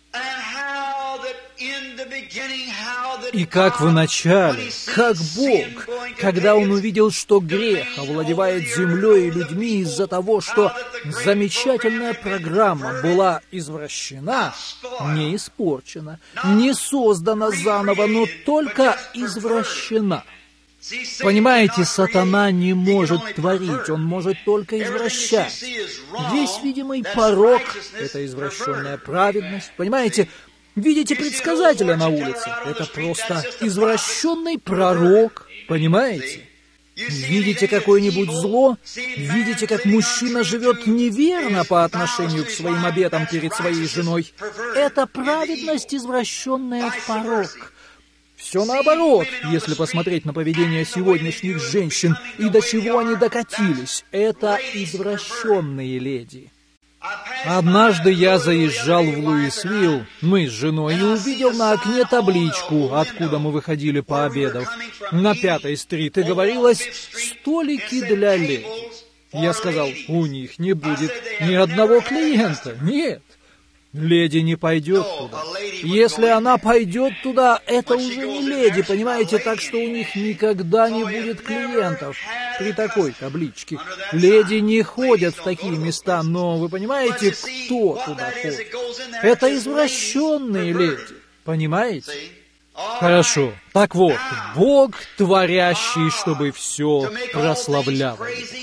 И как в начале, как Бог, когда Он увидел, что грех овладевает землей и людьми из-за того, что замечательная программа была извращена, не испорчена, не создана заново, но только извращена. Понимаете, сатана не может творить, он может только извращать. Весь видимый порок — это извращенная праведность. Понимаете, видите предсказателя на улице — это просто извращенный пророк. Понимаете? Видите какое-нибудь зло? Видите, как мужчина живет неверно по отношению к своим обетам перед своей женой? Это праведность, извращенная в порок. Все наоборот, если посмотреть на поведение сегодняшних женщин и до чего они докатились. Это извращенные леди. Однажды я заезжал в Луисвилл, мы с женой, и увидел на окне табличку, откуда мы выходили пообедав. На 5-й стрит, и говорилось «Столики для леди». Я сказал, у них не будет ни одного клиента. Нет. Леди не пойдет туда. Если она пойдет туда, это уже не леди, понимаете, так что у них никогда не будет клиентов при такой табличке. Леди не ходят в такие места, но вы понимаете, кто туда ходит? Это извращенные леди, понимаете? Хорошо. Так вот, Бог, творящий, чтобы все прославляло.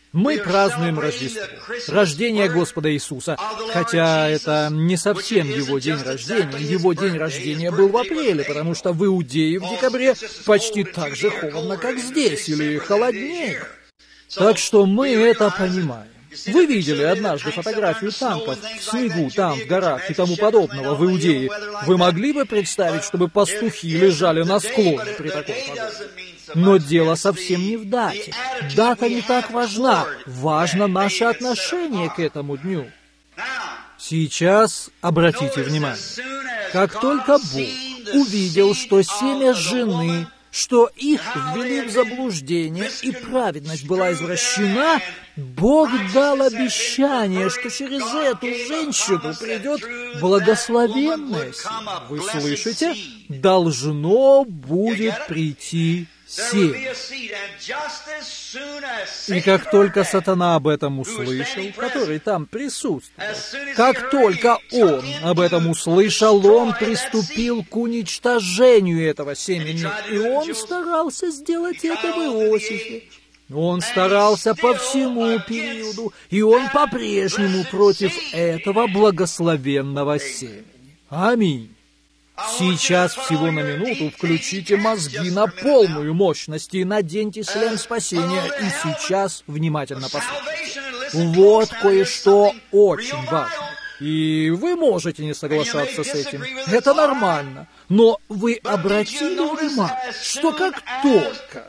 Мы празднуем Рождество, рождение Господа Иисуса, хотя это не совсем Его день рождения. Его день рождения был в апреле, потому что в Иудее в декабре почти так же холодно, как здесь, или холоднее. Так что мы это понимаем. Вы видели однажды фотографию танков в снегу, там, в горах и тому подобного в Иудее. Вы могли бы представить, чтобы пастухи лежали на склоне при такой погоде? Но дело совсем не в дате. Дата не так важна. Важно наше отношение к этому дню. Сейчас обратите внимание. Как только Бог увидел, что семя жены, что их ввели в заблуждение, и праведность была извращена, Бог дал обещание, что через эту женщину придет благословенное семя. Вы слышите? Должно будет прийти семя. И как только сатана об этом услышал, который там присутствовал, как только он об этом услышал, он приступил к уничтожению этого семени, и он старался сделать это в Иосифе. Он старался по всему периоду, и он по-прежнему против этого благословенного семени. Аминь. Сейчас всего на минуту включите мозги на полную мощность и наденьте шлем спасения, и сейчас внимательно послушайте. Вот кое-что очень важно. И вы можете не соглашаться с этим. Это нормально. Но вы обратили внимание, что как только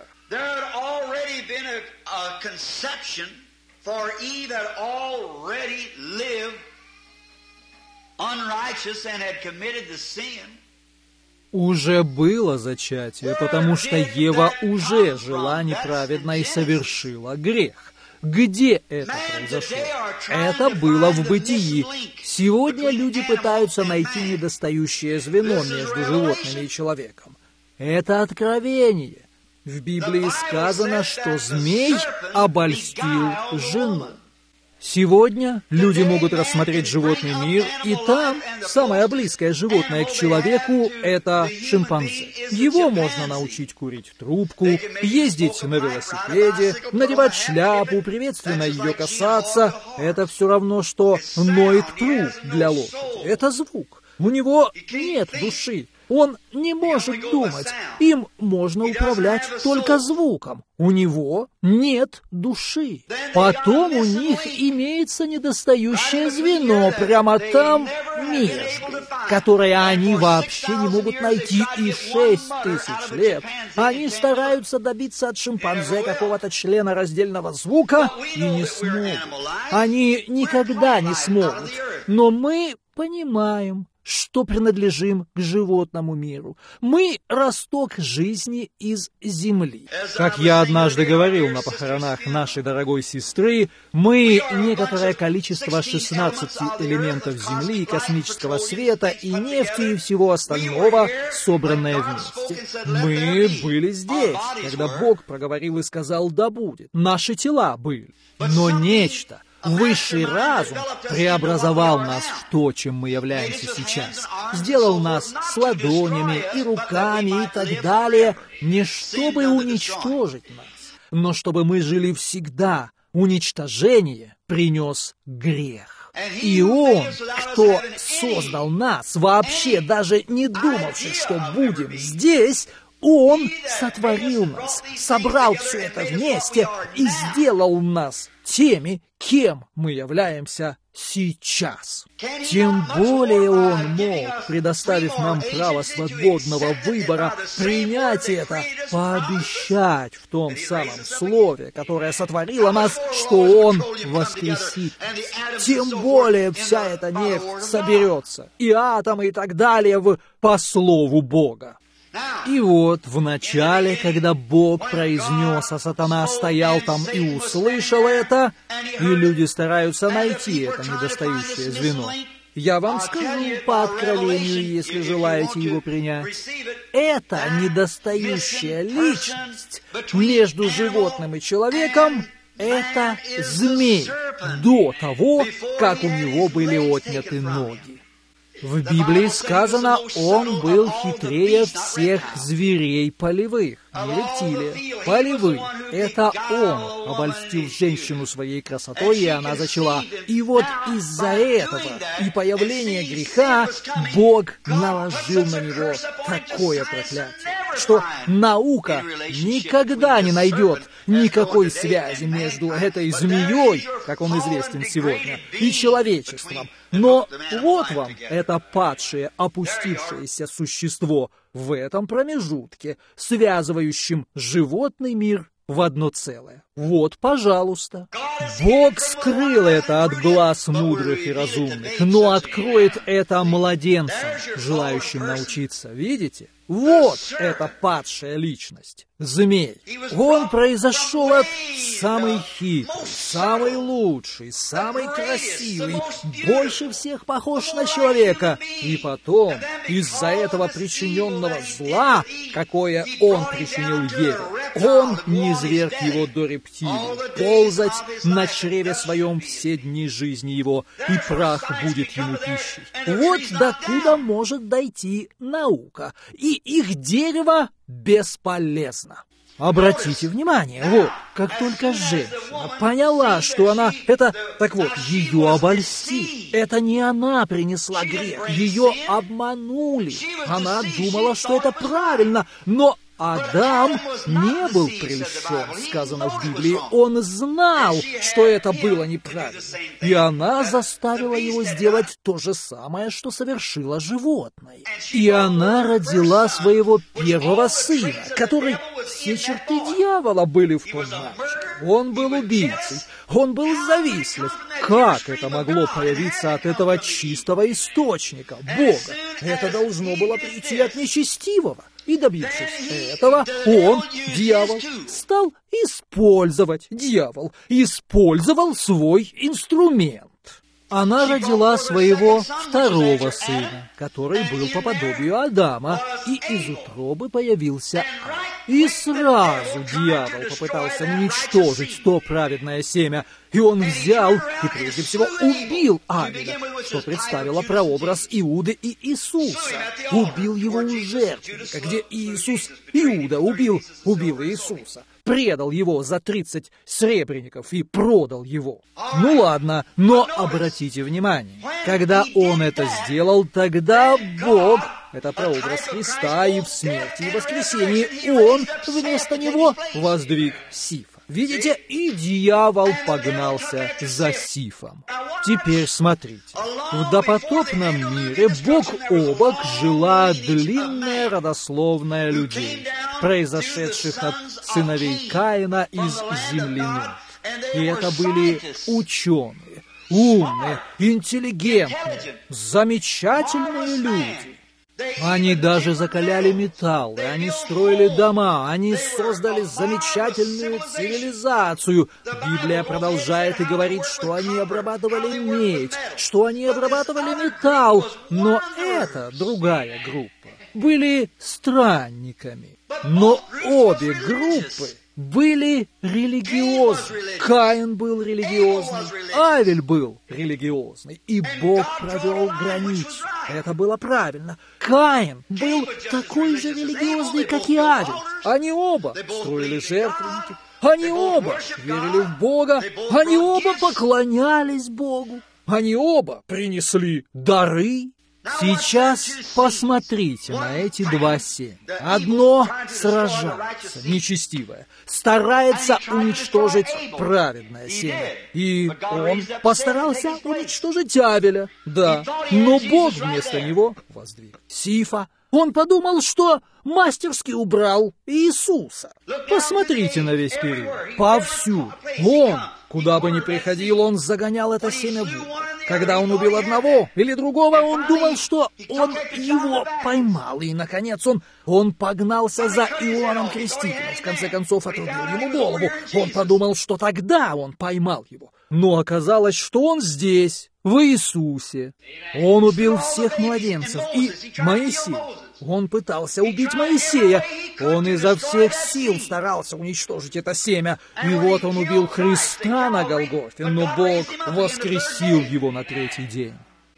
уже было зачатие, потому что Ева уже жила неправедно и совершила грех. Где это произошло? Это было в Бытии. Сегодня люди пытаются найти недостающее звено между животными и человеком. Это откровение. В Библии сказано, что змей обольстил жену. Сегодня люди могут рассмотреть животный мир, и там самое близкое животное к человеку — это шимпанзе. Его можно научить курить трубку, ездить на велосипеде, надевать шляпу, приветственно ее касаться. Это все равно, что ноет плуг для лошади. Это звук. У него нет души. Он не может думать. Им можно управлять только звуком. У него нет души. Потом у них имеется недостающее звено прямо там между, которое они вообще не могут найти и 6000 лет. Они стараются добиться от шимпанзе какого-то члена раздельного звука и не смогут. Они никогда не смогут. Но мы понимаем, что принадлежим к животному миру. Мы росток жизни из земли. Как я однажды говорил на похоронах нашей дорогой сестры, мы некоторое количество 16 элементов Земли, космического света и нефти и всего остального, собранное вместе. Мы были здесь, когда Бог проговорил и сказал «да будет». Наши тела были. Но нечто, высший разум преобразовал нас в то, чем мы являемся сейчас. Сделал нас с ладонями и руками и так далее, не чтобы уничтожить нас, но чтобы мы жили всегда. Уничтожение принес грех. И Он, кто создал нас, вообще даже не думавший, что будем здесь, Он сотворил нас, собрал все это вместе и сделал нас теми, кем мы являемся сейчас. Тем более Он мог, предоставив нам право свободного выбора, принять это, пообещать в том самом слове, которое сотворило нас, что Он воскресит нас. Тем более вся эта нефть соберется, и атомы и так далее по слову Бога. И вот в начале, когда Бог произнес, а сатана стоял там и услышал это, и люди стараются найти это недостающее звено. Я вам скажу по откровению, если желаете его принять. Это недостающая личность между животным и человеком — это змей до того, как у него были отняты ноги. В Библии сказано, он был хитрее всех зверей полевых. Не рептилия, полевых. Это он обольстил женщину своей красотой, и она зачала. И вот из-за этого и появления греха Бог наложил на него такое проклятие, что наука никогда не найдет никакой связи между этой змеей, как он известен сегодня, и человечеством. Но вот вам это падшее, опустившееся существо в этом промежутке, связывающем животный мир в одно целое. Вот, пожалуйста. Бог скрыл это от глаз мудрых и разумных, но откроет это младенцам, желающим научиться. Видите? Вот эта падшая личность. Змей. Он произошел от самой хитрой, самой лучшей, самой красивой, больше всех похож на человека. И потом, из-за этого причиненного зла, какое он причинил Еве, он низвергг его до рептилии, ползать на чреве своем все дни жизни его, и прах будет ему пищей. Вот докуда может дойти наука, и их дерево бесполезно. Обратите внимание, вот, как только женщина поняла, что она, так вот, ее обольстили. Это не она принесла грех, ее обманули. Она думала, что это правильно, но Адам не был прельщен, сказано в Библии. Он знал, что это было неправильно. И она заставила его сделать то же самое, что совершило животное. И она родила своего первого сына, который все черты дьявола были в том мальчике. Он был убийцей, он был завистлив. Как это могло появиться от этого чистого источника, Бога? Это должно было прийти от нечестивого. И добившись этого, он, дьявол, использовал свой инструмент. Она родила своего второго сына, который был по подобию Адама, и из утробы появился Ад. И сразу дьявол попытался уничтожить то праведное семя, и он взял и прежде всего убил Авеля, что представило прообраз Иуды и Иисуса. Убил его у жертвенника, где Иуда убил Иисуса. Предал его за 30 сребреников и продал его. Ну ладно, но обратите внимание, когда он это сделал, тогда Бог, это прообраз Христа, и в смерти, и в воскресении, он вместо него воздвиг Сифа. Видите, и дьявол погнался за Сифом. Теперь смотрите. В допотопном мире бок о бок жила длинная родословная людей, произошедших от сыновей Каина из земли Нод. И это были ученые, умные, интеллигентные, замечательные люди. Они даже закаляли металлы, они строили дома, они создали замечательную цивилизацию. Библия продолжает и говорит, что они обрабатывали медь, что они обрабатывали металл. Но это другая группа. Были странниками. Но обе группы были религиозны. Каин был религиозный, Авель был религиозный, и Бог провел границу. Это было правильно. Каин был такой же религиозный, как и Авель. Они оба строили жертвенники, они оба верили в Бога, они оба поклонялись Богу, они оба принесли дары. Сейчас посмотрите на эти два семя. Одно сражается, нечестивое, старается уничтожить праведное семя. И он постарался уничтожить Авеля, да, но Бог вместо него воздвиг Сифа. Он подумал, что мастерски убрал Иисуса. Посмотрите на весь период. Повсюду. Он, куда бы ни приходил, он загонял это семя в угол. Когда он убил одного или другого, он думал, что он его поймал. И, наконец, он погнался за Иоанном Крестителем. В конце концов, отрубил ему голову. Он подумал, что тогда он поймал его. Но оказалось, что он здесь, в Иисусе. Он убил всех младенцев. И Моисей. Он пытался убить Моисея. Он изо всех сил старался уничтожить это семя. И вот он убил Христа на Голгофе, но Бог воскресил его на третий день.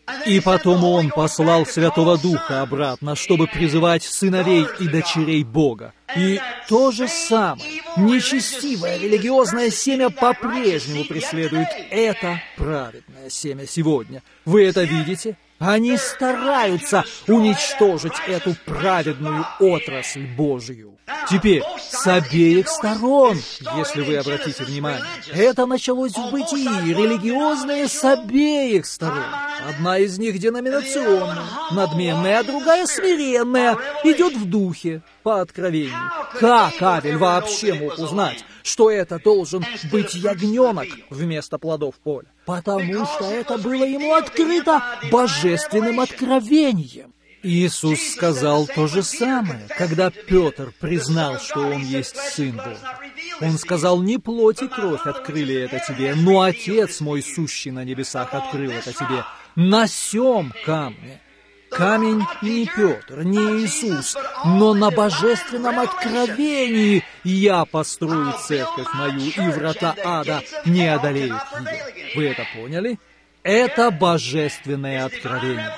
И потом Он послал Святого Духа обратно, чтобы призывать сыновей и дочерей Бога. И то же самое, нечестивое религиозное семя по-прежнему преследует это праведное семя сегодня. Вы это видите? Они стараются уничтожить эту праведную отрасль Божию. Теперь, с обеих сторон, если вы обратите внимание, это началось в бытии, религиозные с обеих сторон. Одна из них деноминационная, надменная, а другая смиренная, идет в духе, по откровению. Как Авель вообще мог узнать, что это должен быть ягненок вместо плодов поля? Потому что это было ему открыто божественным откровением. Иисус сказал то же самое, когда Петр признал, что Он есть Сын Божий. Он сказал: «Не плоть и кровь открыли это тебе, но Отец мой, сущий на небесах, открыл это тебе. На сем камне». Камень не Петр, не Иисус, но на божественном откровении я построю церковь мою, и врата ада не одолеют ее. Вы это поняли? Это божественное откровение.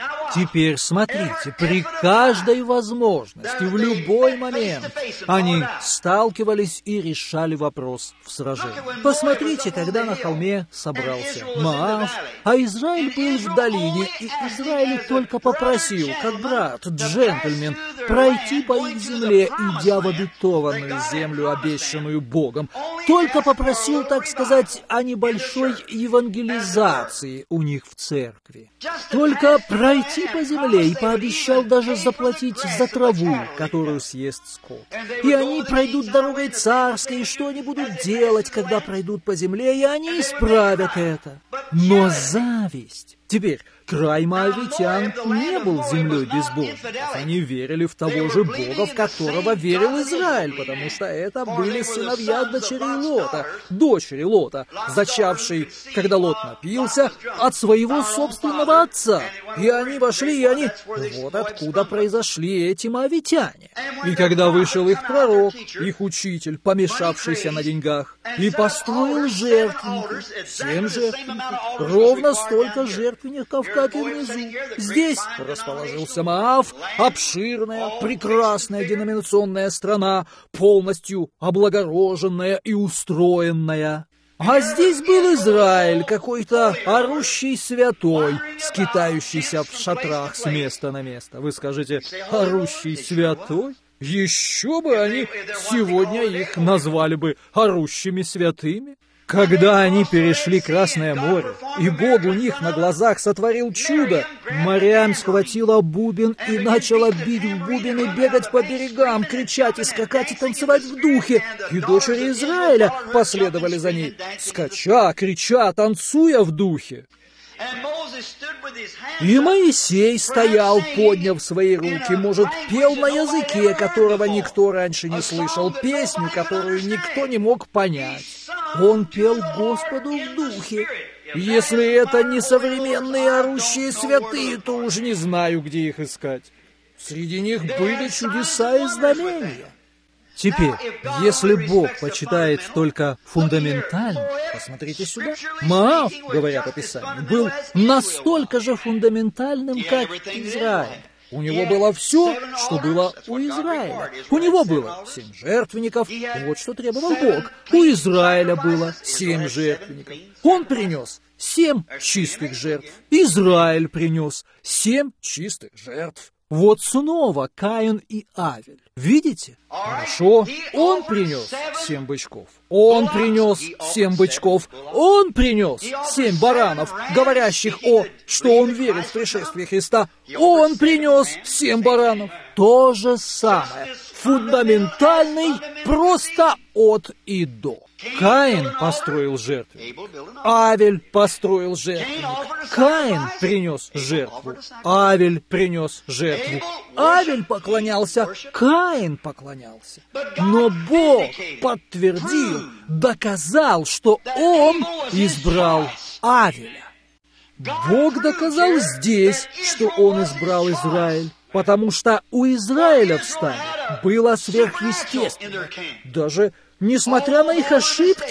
Теперь смотрите, при каждой возможности, в любой момент, они сталкивались и решали вопрос в сражении. Посмотрите, когда на холме собрался Моав, а Израиль был в долине, и Израиль только попросил, как брат, джентльмен, пройти по их земле, идя в обетованную землю, обещанную Богом. Только попросил, так сказать, о небольшой евангелизации у них в церкви. Только пройти по земле и пообещал даже заплатить за траву, которую съест скот. И они пройдут дорогой царской, и что они будут делать, когда пройдут по земле, и они исправят это. Но зависть... Теперь, край моавитян не был землей безбожной. Они верили в того же Бога, в которого верил Израиль, потому что это были сыновья дочерей Лота, дочери Лота, зачавшей, когда Лот напился, от своего собственного отца. И они вошли, и они... Вот откуда произошли эти моавитяне. И когда вышел их пророк, их учитель, помешавшийся на деньгах, и построил жертвенники, 7 жертвенников, ровно столько жертвенников, как и внизу. Здесь расположился Моав, обширная, прекрасная деноминационная страна, полностью облагороженная и устроенная. А здесь был Израиль, какой-то орущий святой, скитающийся в шатрах с места на место. Вы скажете: орущий святой? Еще бы они сегодня их назвали бы орущими святыми. Когда они перешли Красное море, и Бог у них на глазах сотворил чудо, Марьям схватила бубен и начала бить в бубен и бегать по берегам, кричать и скакать и танцевать в духе. И дочери Израиля последовали за ней, скача, крича, танцуя в духе. И Моисей стоял, подняв свои руки, может, пел на языке, которого никто раньше не слышал, песню, которую никто не мог понять. Он пел Господу в духе. Если это не современные орущие святые, то уж не знаю, где их искать. Среди них были чудеса и знамения. Теперь, если Бог почитает только фундаментально, посмотрите сюда. Моав, говорят о Писании, был настолько же фундаментальным, как Израиль. У него было все, что было у Израиля. У него было 7 жертвенников, вот что требовал Бог. У Израиля было 7 жертвенников. Он принес 7 чистых жертв. Израиль принес 7 чистых жертв. Вот снова Каин и Авель. Видите? Хорошо. Он принес 7 бычков. Он принес 7 бычков. Он принес 7 баранов, говорящих что он верит в пришествие Христа. Он принес 7 баранов. То же самое. Фундаментальный просто от и до. Каин построил жертвенник. Авель построил жертвенник. Каин принес жертву. Авель принес жертву. Авель поклонялся. Каин поклонялся. Но Бог подтвердил, доказал, что Он избрал Авеля. Бог доказал здесь, что Он избрал Израиль. Потому что у Израиля в стане было сверхъестественное. Даже несмотря на их ошибки,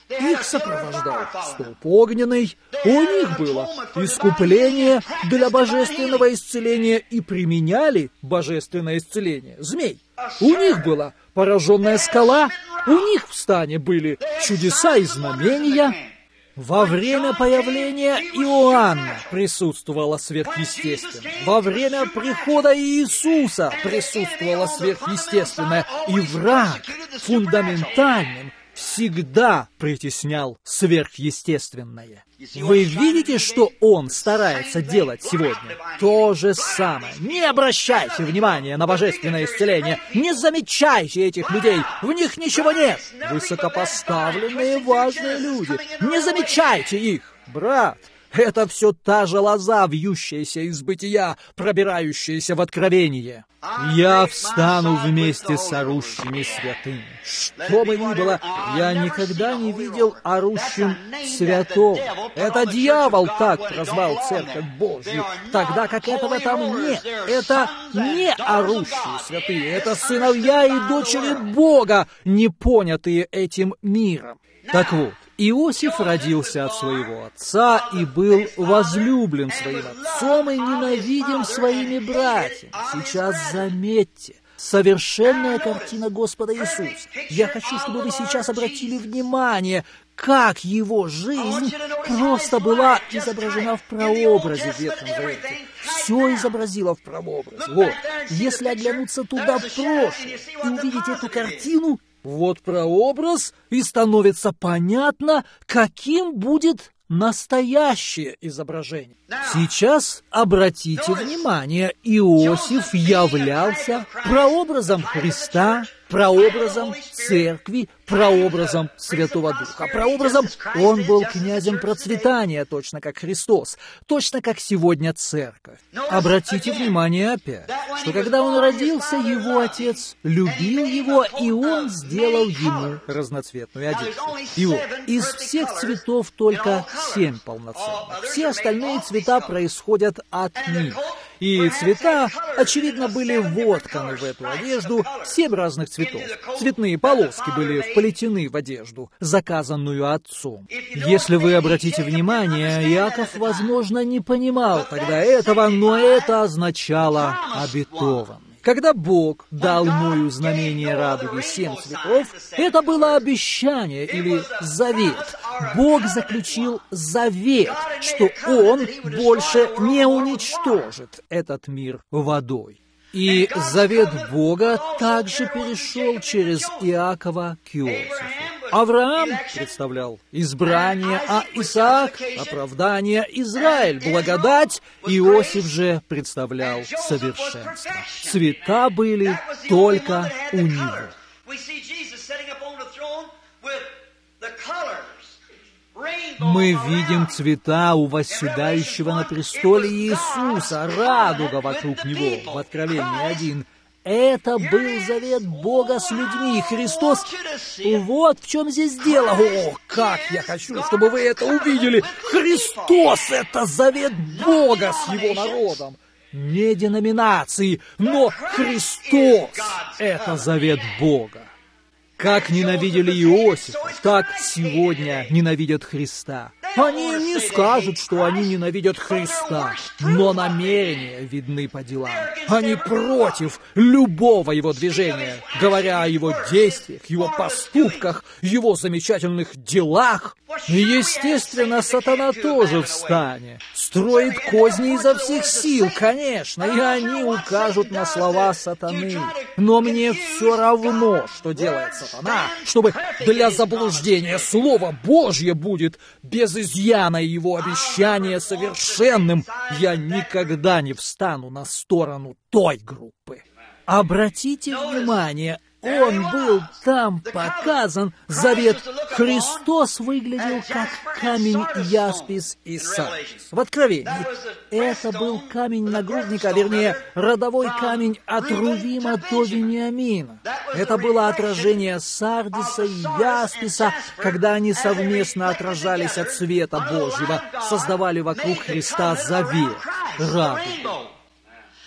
Их сопровождал столб огненный. У них было искупление для божественного исцеления и применяли божественное исцеление змей. У них была пораженная скала. У них в стане были чудеса и знамения. Во время появления Иоанна присутствовало сверхъестественное. Во время прихода Иисуса присутствовало сверхъестественное. И враг фундаментальным всегда притеснял сверхъестественное. Вы видите, что он старается делать сегодня? То же самое. Не обращайте внимания на божественное исцеление. Не замечайте этих людей. В них ничего нет. Высокопоставленные, важные люди. Не замечайте их, брат. Это все та же лоза, вьющаяся из бытия, пробирающаяся в откровение. Я встану вместе с орущими святыми. Что бы ни было, я никогда не видел орущим святого. Это дьявол так прозвал Церковь Божью, тогда как этого там нет. Это не орущие святые, это сыновья и дочери Бога, не понятые этим миром. Так вот, Иосиф родился от своего отца и был возлюблен своим отцом и ненавидим своими братьями. Сейчас заметьте, совершенная картина Господа Иисуса. Я хочу, чтобы вы сейчас обратили внимание, как его жизнь просто была изображена в прообразе в Ветхом Завете. Все изобразило в прообразе. Вот, если оглянуться туда в прошлое и увидеть эту картину, вот прообраз, и становится понятно, каким будет настоящее изображение. Сейчас обратите внимание, Иосиф являлся прообразом Христа, прообразом Церкви, прообразом Святого Духа. Прообразом он был князем процветания, точно как Христос, точно как сегодня Церковь. Обратите внимание опять, что когда он родился, его отец любил его, и он сделал ему разноцветную одежду. И вот, из всех цветов только 7 полноценных. Все остальные цвета происходят от них. И цвета, очевидно, были вотканы в эту одежду 7 разных цветов. Цветные полоски были вплетены в одежду, заказанную отцом. Если вы обратите внимание, Иаков, возможно, не понимал тогда этого, но это означало обетованный. Когда Бог дал Ною знамение радуги 7 цветов, это было обещание или завет. Бог заключил завет, что Он больше не уничтожит этот мир водой. И завет Бога также перешел через Иакова к Иосифу. Авраам представлял избрание, а Исаак — оправдание, Израиль — благодать, Иосиф же представлял совершенство. Цвета были только у него. Мы видим цвета у восседающего на престоле Иисуса, радуга вокруг Него, в Откровении 1. Это был завет Бога с людьми. Христос, вот в чем здесь дело. О, как я хочу, чтобы вы это увидели. Христос — это завет Бога с Его народом. Не деноминации, но Христос — это завет Бога. Как ненавидели Иосифа, так сегодня ненавидят Христа. Они не скажут, что они ненавидят Христа, но намерения видны по делам. Они против любого его движения, говоря о его действиях, его поступках, его замечательных делах. И, естественно, сатана тоже в стане. Строит козни изо всех сил, конечно, и они укажут на слова сатаны. Но мне все равно, что делает сатана, чтобы для заблуждения Слово Божье будет без изъяна и его обещания совершенным. Я никогда не встану на сторону той группы. Обратите внимание, он был там показан, завет. Христос выглядел как камень яспис и сардис. В Откровении это был камень нагрудника, вернее, родовой камень от Рувима до Вениамина. Это было отражение сардиса и ясписа, когда они совместно отражались от света Божьего, создавали вокруг Христа завет, радугу.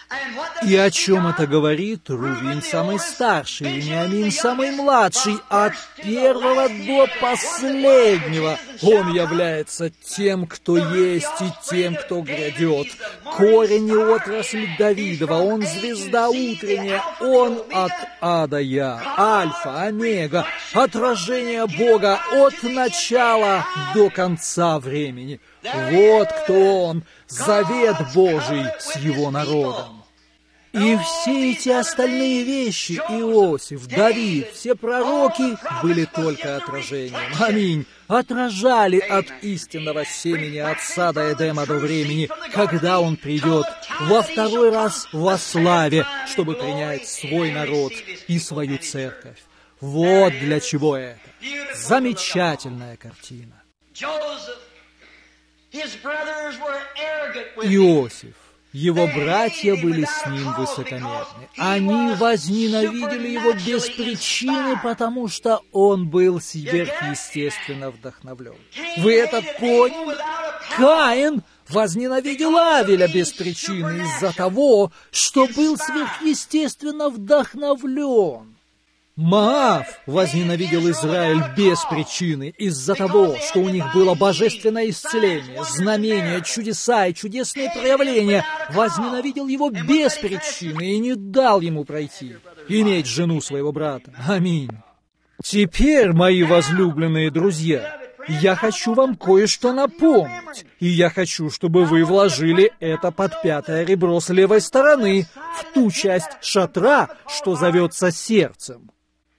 И о чем это говорит? Рувим самый старший, Вениамин самый младший, от первого до последнего. Он является тем, кто есть, и тем, кто грядет. Корень и отрасль Давидова, он звезда утренняя, он от ада я, альфа, омега, отражение Бога от начала до конца времени. Вот кто он, завет Божий с его народом. И все эти остальные вещи, Иосиф, Давид, все пророки, были только отражением. Аминь. Отражали от истинного семени от сада Эдема до времени, когда он придет во второй раз во славе, чтобы принять свой народ и свою церковь. Вот для чего это. Замечательная картина. Иосиф. Его братья были с ним высокомерны. Они возненавидели его без причины, потому что он был сверхъестественно вдохновлен. Вы это поняли? Каин возненавидел Авеля без причины из-за того, что был сверхъестественно вдохновлен. Моав возненавидел Израиль без причины из-за того, что у них было божественное исцеление, знамения, чудеса и чудесные проявления. Возненавидел его без причины и не дал ему пройти, иметь жену своего брата. Аминь. Теперь, мои возлюбленные друзья, я хочу вам кое-что напомнить, и я хочу, чтобы вы вложили это под пятое ребро с левой стороны, в ту часть шатра, что зовется сердцем.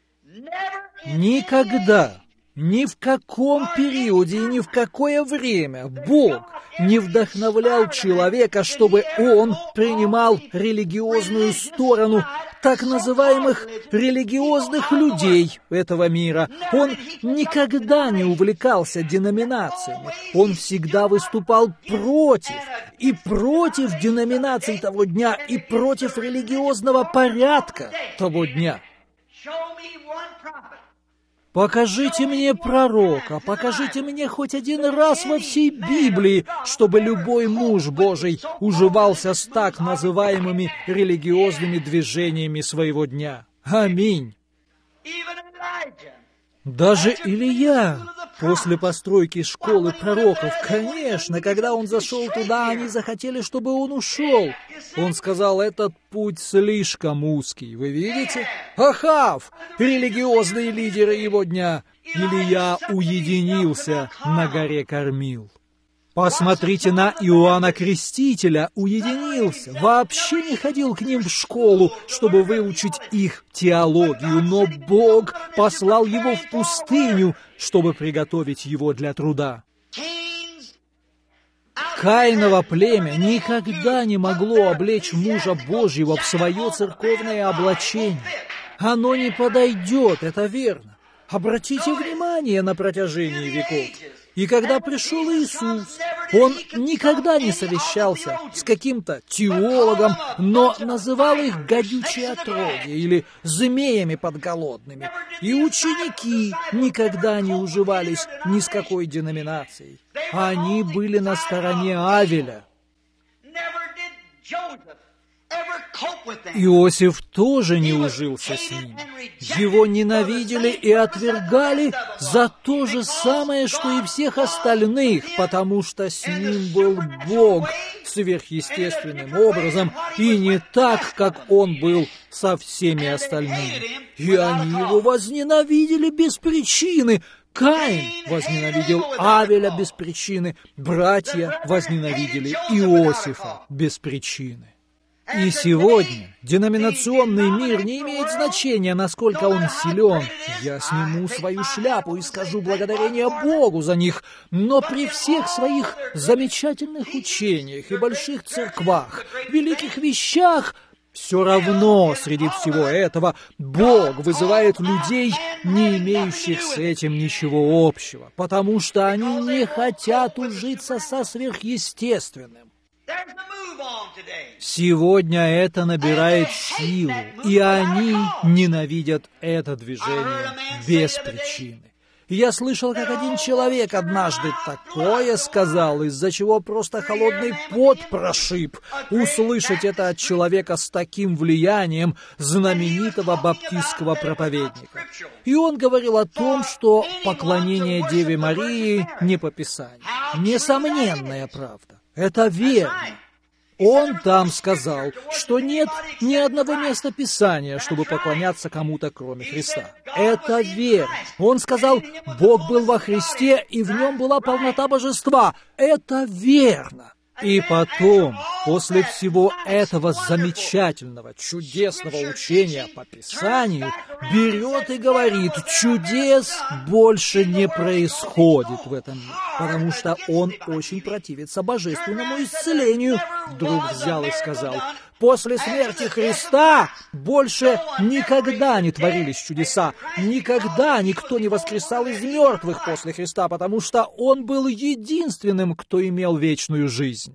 Никогда, ни в каком периоде и ни в какое время Бог не вдохновлял человека, чтобы он принимал религиозную сторону так называемых религиозных людей этого мира. Он никогда не увлекался деноминациями. Он всегда выступал против. И против деноминаций того дня, и против религиозного порядка того дня. Покажите мне пророка, покажите мне хоть один раз во всей Библии, чтобы любой муж Божий уживался с так называемыми религиозными движениями своего дня. Аминь. Даже Илия, после постройки школы пророков, конечно, когда он зашел туда, они захотели, чтобы он ушел. Он сказал, этот путь слишком узкий. Вы видите? Ахав, религиозные лидеры его дня. Илия уединился на горе Кормил. Посмотрите на Иоанна Крестителя, уединился, вообще не ходил к ним в школу, чтобы выучить их теологию, но Бог послал его в пустыню, чтобы приготовить его для труда. Каиново племя никогда не могло облечь мужа Божьего в свое церковное облачение. Оно не подойдет, это верно. Обратите внимание на протяжении веков. И когда пришел Иисус, Он никогда не совещался с каким-то теологом, но называл их гадючие отродья или змеями подголодными. И ученики никогда не уживались ни с какой деноминацией. Они были на стороне Авеля. Иосиф тоже не ужился с ним. Его ненавидели и отвергали за то же самое, что и всех остальных, потому что с ним был Бог сверхъестественным образом, и не так, как он был со всеми остальными. И они его возненавидели без причины. Каин возненавидел Авеля без причины, братья возненавидели Иосифа без причины. И сегодня деноминационный мир не имеет значения, насколько он силен. Я сниму свою шляпу и скажу благодарение Богу за них, но при всех своих замечательных учениях и больших церквах, великих вещах, все равно среди всего этого Бог вызывает людей, не имеющих с этим ничего общего, потому что они не хотят ужиться со сверхъестественным. Сегодня это набирает силу, и они ненавидят это движение без причины. Я слышал, как один человек однажды такое сказал, из-за чего просто холодный пот прошиб. Услышать это от человека с таким влиянием, знаменитого баптистского проповедника. И он говорил о том, что поклонение Деве Марии не по Писанию. Несомненная правда. Это верно. Он там сказал, что нет ни одного места Писания, чтобы поклоняться кому-то, кроме Христа. Это верно. Он сказал, Бог был во Христе, и в нем была полнота божества. Это верно. И потом, после всего этого замечательного, чудесного учения по Писанию, берет и говорит, чудес больше не происходит в этом мире, потому что он очень противится божественному исцелению. Вдруг взял и сказал, после смерти Христа больше никогда не творились чудеса, никогда никто не воскресал из мертвых после Христа, потому что Он был единственным, кто имел вечную жизнь.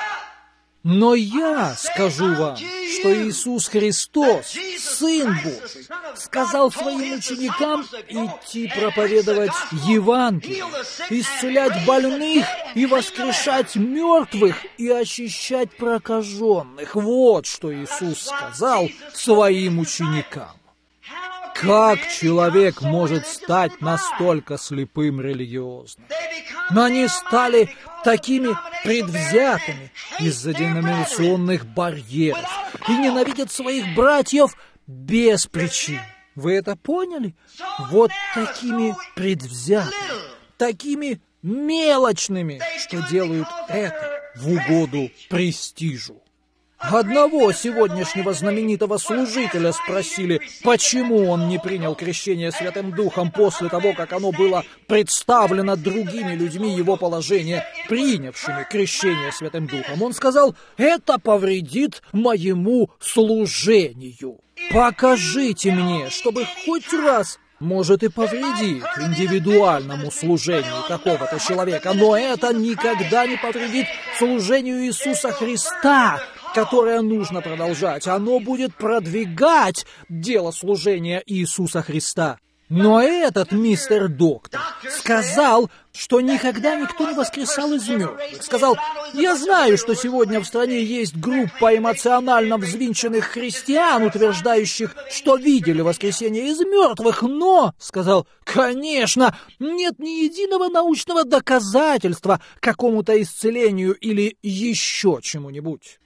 Но я скажу вам, что Иисус Христос, Сын Божий, сказал своим ученикам идти проповедовать Евангелие, исцелять больных и воскрешать мертвых и очищать прокаженных. Вот что Иисус сказал своим ученикам. Как человек может стать настолько слепым религиозным? Но они стали такими предвзятыми из-за деноминационных барьеров и ненавидят своих братьев без причин. Вы это поняли? Вот такими предвзятыми, такими мелочными, что делают это в угоду престижу. Одного сегодняшнего знаменитого служителя спросили, почему он не принял крещение Святым Духом после того, как оно было представлено другими людьми его положения, принявшими крещение Святым Духом. Он сказал, это повредит моему служению. Покажите мне, чтобы хоть раз, может, и повредит индивидуальному служению какого-то человека, но это никогда не повредит служению Иисуса Христа, которое нужно продолжать. Оно будет продвигать дело служения Иисуса Христа. Но этот мистер доктор сказал, что никогда никто не воскресал из мертвых. Сказал, я знаю, что сегодня в стране есть группа эмоционально взвинченных христиан, утверждающих, что видели воскресение из мертвых, но, сказал, конечно, нет ни единого научного доказательства какому-то исцелению или еще чему-нибудь.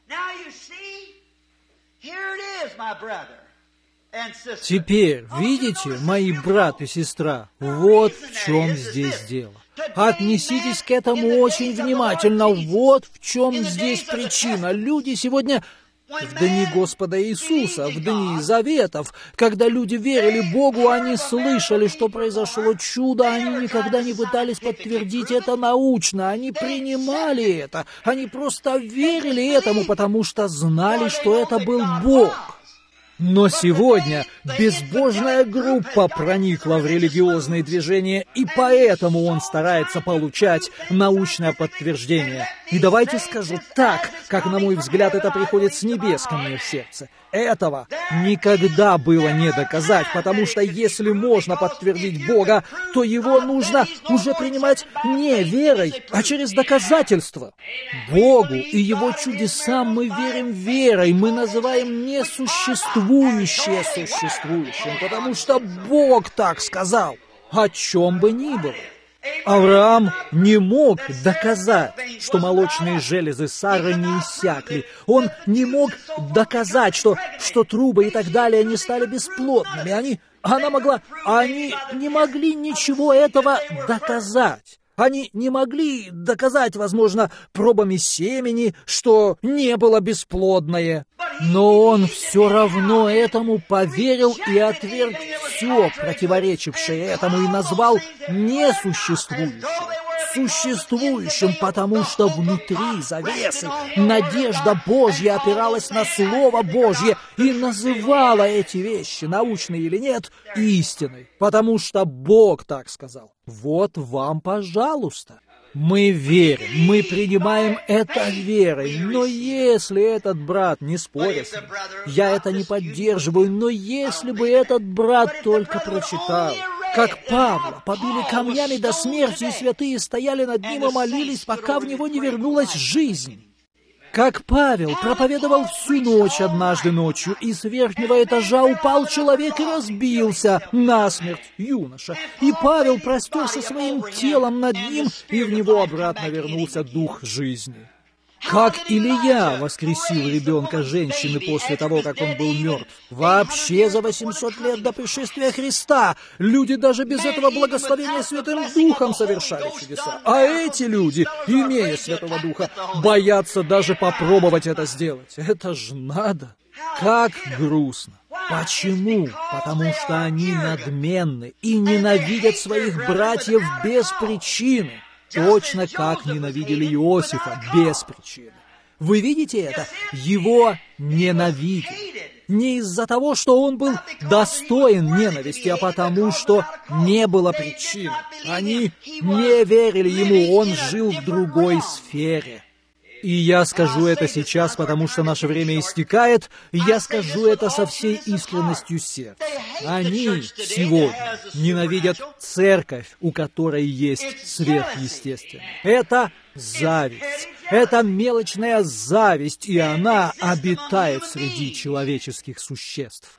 Теперь, видите, мои брат и сестра, вот в чем здесь дело. Отнеситесь к этому очень внимательно. Вот в чем здесь причина. Люди сегодня в дни Господа Иисуса, в дни Заветов, когда люди верили Богу, они слышали, что произошло чудо, они никогда не пытались подтвердить это научно, они принимали это, они просто верили этому, потому что знали, что это был Бог. Но сегодня безбожная группа проникла в религиозные движения, и поэтому он старается получать научное подтверждение. И давайте скажу так, как, на мой взгляд, это приходит с небес ко мне в сердце. Этого никогда было не доказать, потому что если можно подтвердить Бога, то Его нужно уже принимать не верой, а через доказательства. Богу и Его чудесам мы верим верой, мы называем несуществующее существующим, потому что Бог так сказал, о чем бы ни было. Авраам не мог доказать, что молочные железы Сары не иссякли. Он не мог доказать, что трубы и так далее не стали бесплодными. Они не могли ничего этого доказать. Они не могли доказать, возможно, пробами семени, что не было бесплодное. Но он все равно этому поверил и отверг все, противоречившее этому, и назвал несуществующим существующим, потому что внутри завесы надежда Божья опиралась на Слово Божье и называла эти вещи, научные или нет, истиной, потому что Бог так сказал. Вот вам, пожалуйста. Мы верим, мы принимаем это верой, но если этот брат, не споря с ним, я это не поддерживаю, но если бы этот брат только прочитал как Павла побили камнями до смерти, и святые стояли над ним и молились, пока в него не вернулась жизнь. Как Павел проповедовал всю ночь однажды ночью, и с верхнего этажа упал человек и разбился насмерть, юноша. И Павел простерся своим телом над ним, и в него обратно вернулся дух жизни. Как Илия воскресил ребенка женщины после того, как он был мертв. Вообще за 800 лет до пришествия Христа люди даже без этого благословения Святым Духом совершали чудеса. А эти люди, имея Святого Духа, боятся даже попробовать это сделать. Это ж надо. Как грустно. Почему? Потому что они надменны и ненавидят своих братьев без причины. Точно как ненавидели Иосифа без причины. Вы видите это? Его ненавидели. Не из-за того, что он был достоин ненависти, а потому, что не было причины. Они не верили ему, он жил в другой сфере. И я скажу это сейчас, потому что наше время истекает, и я скажу это со всей искренностью сердца. Они сегодня ненавидят церковь, у которой есть сверхъестественное. Это зависть. Это мелочная зависть, и она обитает среди человеческих существ.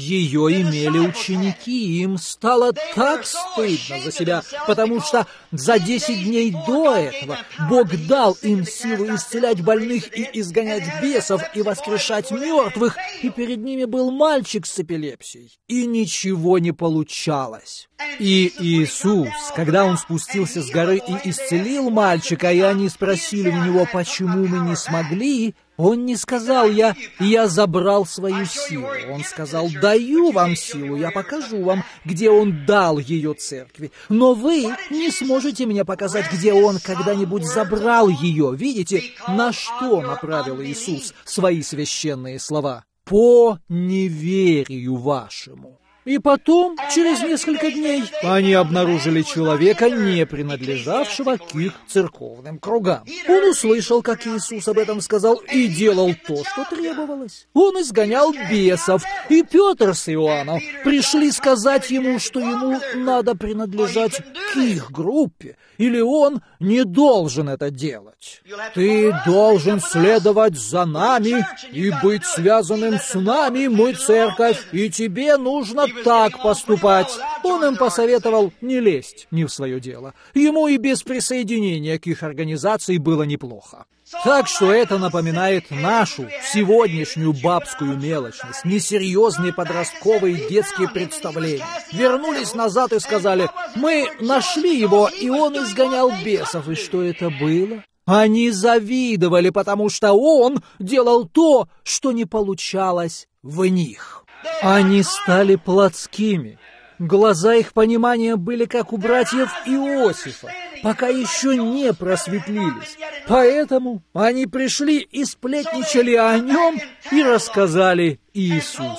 Ее имели ученики, им стало так стыдно за себя, потому что за 10 дней до этого Бог дал им силу исцелять больных и изгонять бесов и воскрешать мертвых, и перед ними был мальчик с эпилепсией, и ничего не получалось. И Иисус, когда Он спустился с горы и исцелил мальчика, и они спросили у Него, почему мы не смогли, Он не сказал: я забрал свою силу. Он сказал: даю вам силу, я покажу вам, где Он дал ее церкви. Но вы не сможете мне показать, где Он когда-нибудь забрал ее. Видите, на что направил Иисус свои священные слова? По неверию вашему. И потом, через несколько дней, они обнаружили человека, не принадлежавшего к их церковным кругам. Он услышал, как Иисус об этом сказал, и делал то, что требовалось. Он изгонял бесов, и Петр с Иоанном пришли сказать ему, что ему надо принадлежать к их группе, или он не должен это делать. «Ты должен следовать за нами и быть связанным с нами, мы церковь, и тебе нужно так поступать». Он им посоветовал не лезть не в свое дело. Ему и без присоединения к их организации было неплохо. Так что это напоминает нашу сегодняшнюю бабскую мелочность, несерьезные подростковые детские представления. Вернулись назад и сказали: мы нашли его, и он изгонял бесов. И что это было? Они завидовали, потому что он делал то, что не получалось в них. Они стали плотскими. Глаза их понимания были как у братьев Иосифа, пока еще не просветлились. Поэтому они пришли и сплетничали о нем и рассказали Иисусу.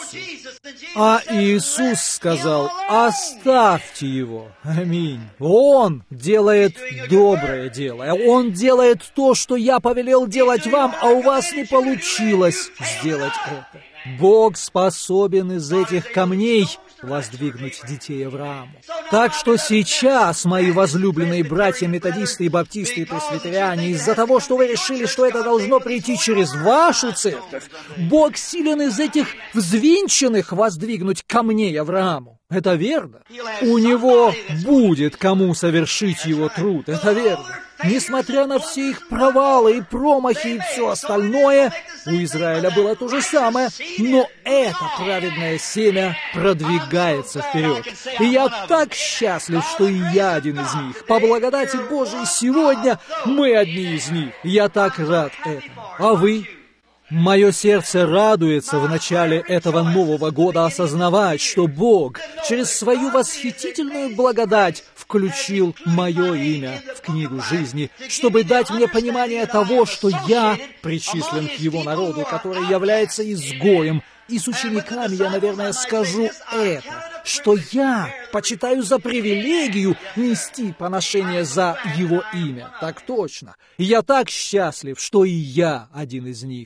А Иисус сказал: оставьте его. Аминь. Он делает доброе дело. Он делает то, что я повелел делать вам, а у вас не получилось сделать это. Бог способен из этих камней воздвигнуть детей Аврааму. Так что сейчас, мои возлюбленные братья методисты и баптисты и пресвитериане, из-за того, что вы решили, что это должно прийти через вашу церковь, Бог силен из этих взвинченных воздвигнуть камней Аврааму. Это верно. У него будет кому совершить его труд. Это верно. Несмотря на все их провалы и промахи и все остальное, у Израиля было то же самое, но это праведное семя продвигается вперед. И я так счастлив, что и я один из них. По благодати Божией сегодня мы одни из них. Я так рад этому. А вы? Мое сердце радуется в начале этого Нового года осознавать, что Бог через свою восхитительную благодать включил мое имя в книгу жизни, чтобы дать мне понимание того, что я причислен к Его народу, который является изгоем. И с учениками я, наверное, скажу это, что я почитаю за привилегию нести поношение за Его имя. Так точно. И я так счастлив, что и я один из них.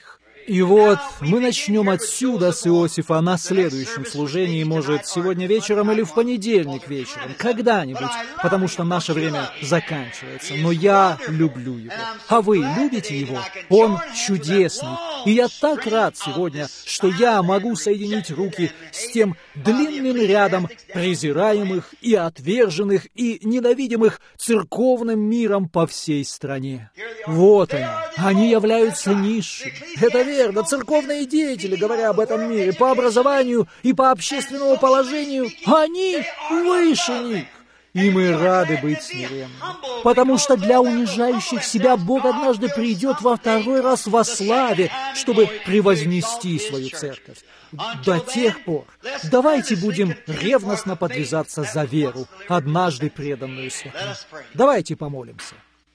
И вот мы начнем отсюда с Иосифа на следующем служении, может, сегодня вечером или в понедельник вечером, когда-нибудь, потому что наше время заканчивается. Но я люблю его. А вы любите его? Он чудесный. И я так рад сегодня, что я могу соединить руки с тем длинным рядом презираемых и отверженных и ненавидимых церковным миром по всей стране. Вот они являются низшими. Это верно, церковные деятели, говоря об этом мире, по образованию и по общественному положению, они выше них. И мы рады быть смиренными, потому что для унижающих себя Бог однажды придет во второй раз во славе, чтобы превознести свою церковь. До тех пор давайте будем ревностно подвязаться за веру, однажды преданную святым. Давайте помолимся.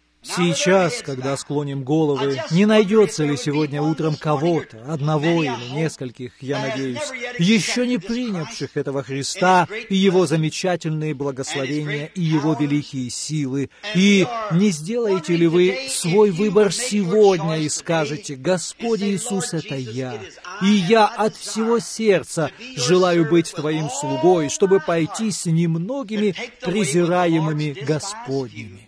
Сейчас, когда склоним головы, не найдется ли сегодня утром кого-то, одного или нескольких, я надеюсь, еще не принявших этого Христа и Его замечательные благословения и Его великие силы, и не сделаете ли вы свой выбор сегодня и скажете: «Господь Иисус, это я, и я от всего сердца желаю быть Твоим слугой, чтобы пойти с немногими презираемыми Господними».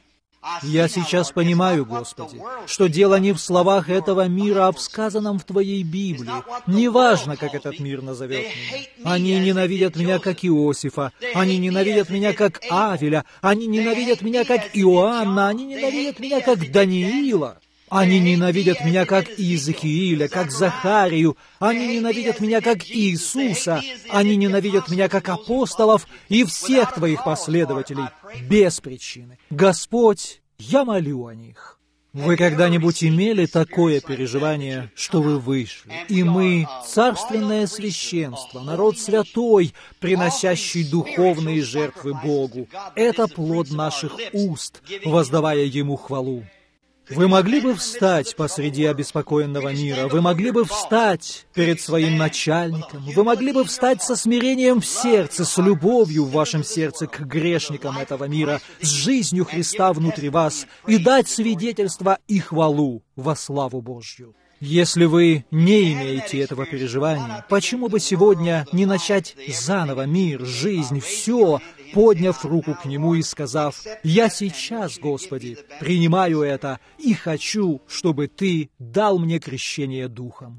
Я сейчас понимаю, Господи, что дело не в словах этого мира, а в сказанном в Твоей Библии. Неважно, как этот мир назовет меня. Они ненавидят меня, как Иосифа. Они ненавидят меня, как Авеля. Они ненавидят меня, как Иоанна. Они ненавидят меня, как Даниила. Они ненавидят меня, как Иезекииля, как Захарию. Они ненавидят меня, как Иисуса. Они ненавидят меня, как апостолов и всех Твоих последователей, без причины. Господь, я молю о них. Вы когда-нибудь имели такое переживание, что вы вышли, и мы, царственное священство, народ святой, приносящий духовные жертвы Богу, это плод наших уст, воздавая Ему хвалу. Вы могли бы встать посреди обеспокоенного мира, вы могли бы встать перед своим начальником, вы могли бы встать со смирением в сердце, с любовью в вашем сердце к грешникам этого мира, с жизнью Христа внутри вас и дать свидетельство и хвалу во славу Божью. Если вы не имеете этого переживания, почему бы сегодня не начать заново мир, жизнь, все, подняв руку к Нему и сказав: «Я сейчас, Господи, принимаю это и хочу, чтобы Ты дал мне крещение Духом».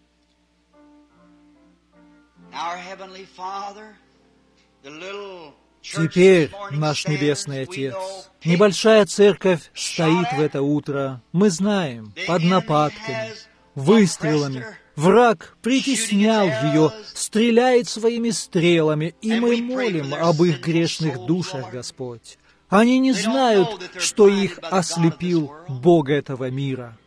Теперь, наш Небесный Отец, небольшая церковь стоит в это утро, мы знаем, под нападками, выстрелами. Враг притеснял ее, стреляет своими стрелами, и мы молим об их грешных душах, Господь. Они не знают, что их ослепил Бог этого мира.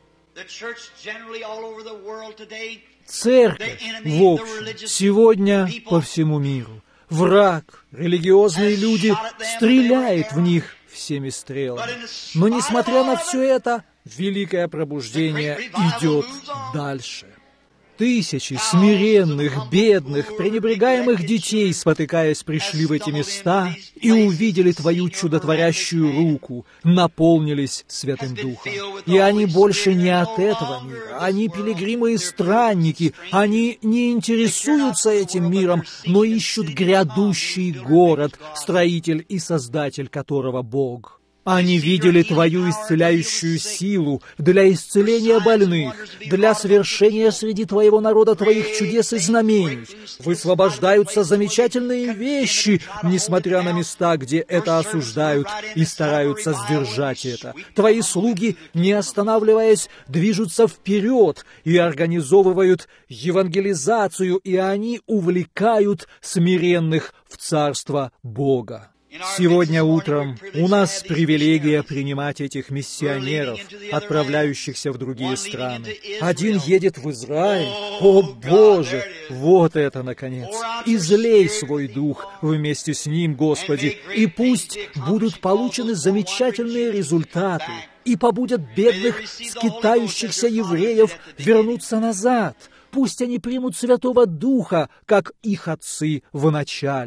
Церковь, в общем, сегодня по всему миру. Враг, религиозные люди, стреляет в них всеми стрелами. Но, несмотря на все это, великое пробуждение идет дальше. Тысячи смиренных, бедных, пренебрегаемых детей, спотыкаясь, пришли в эти места и увидели Твою чудотворящую руку, наполнились Святым Духом. И они больше не от этого мира, они пилигримы и странники, они не интересуются этим миром, но ищут грядущий город, строитель и создатель которого Бог. Они видели Твою исцеляющую силу для исцеления больных, для совершения среди Твоего народа Твоих чудес и знамений. Высвобождаются замечательные вещи, несмотря на места, где это осуждают и стараются сдержать это. Твои слуги, не останавливаясь, движутся вперед и организовывают евангелизацию, и они увлекают смиренных в Царство Бога. Сегодня утром у нас привилегия принимать этих миссионеров, отправляющихся в другие страны. Один едет в Израиль. О, Боже! Вот это, наконец! Излей свой дух вместе с ним, Господи, и пусть будут получены замечательные результаты, и побудят бедных, скитающихся евреев вернуться назад. Пусть они примут Святого Духа, как их отцы в начале.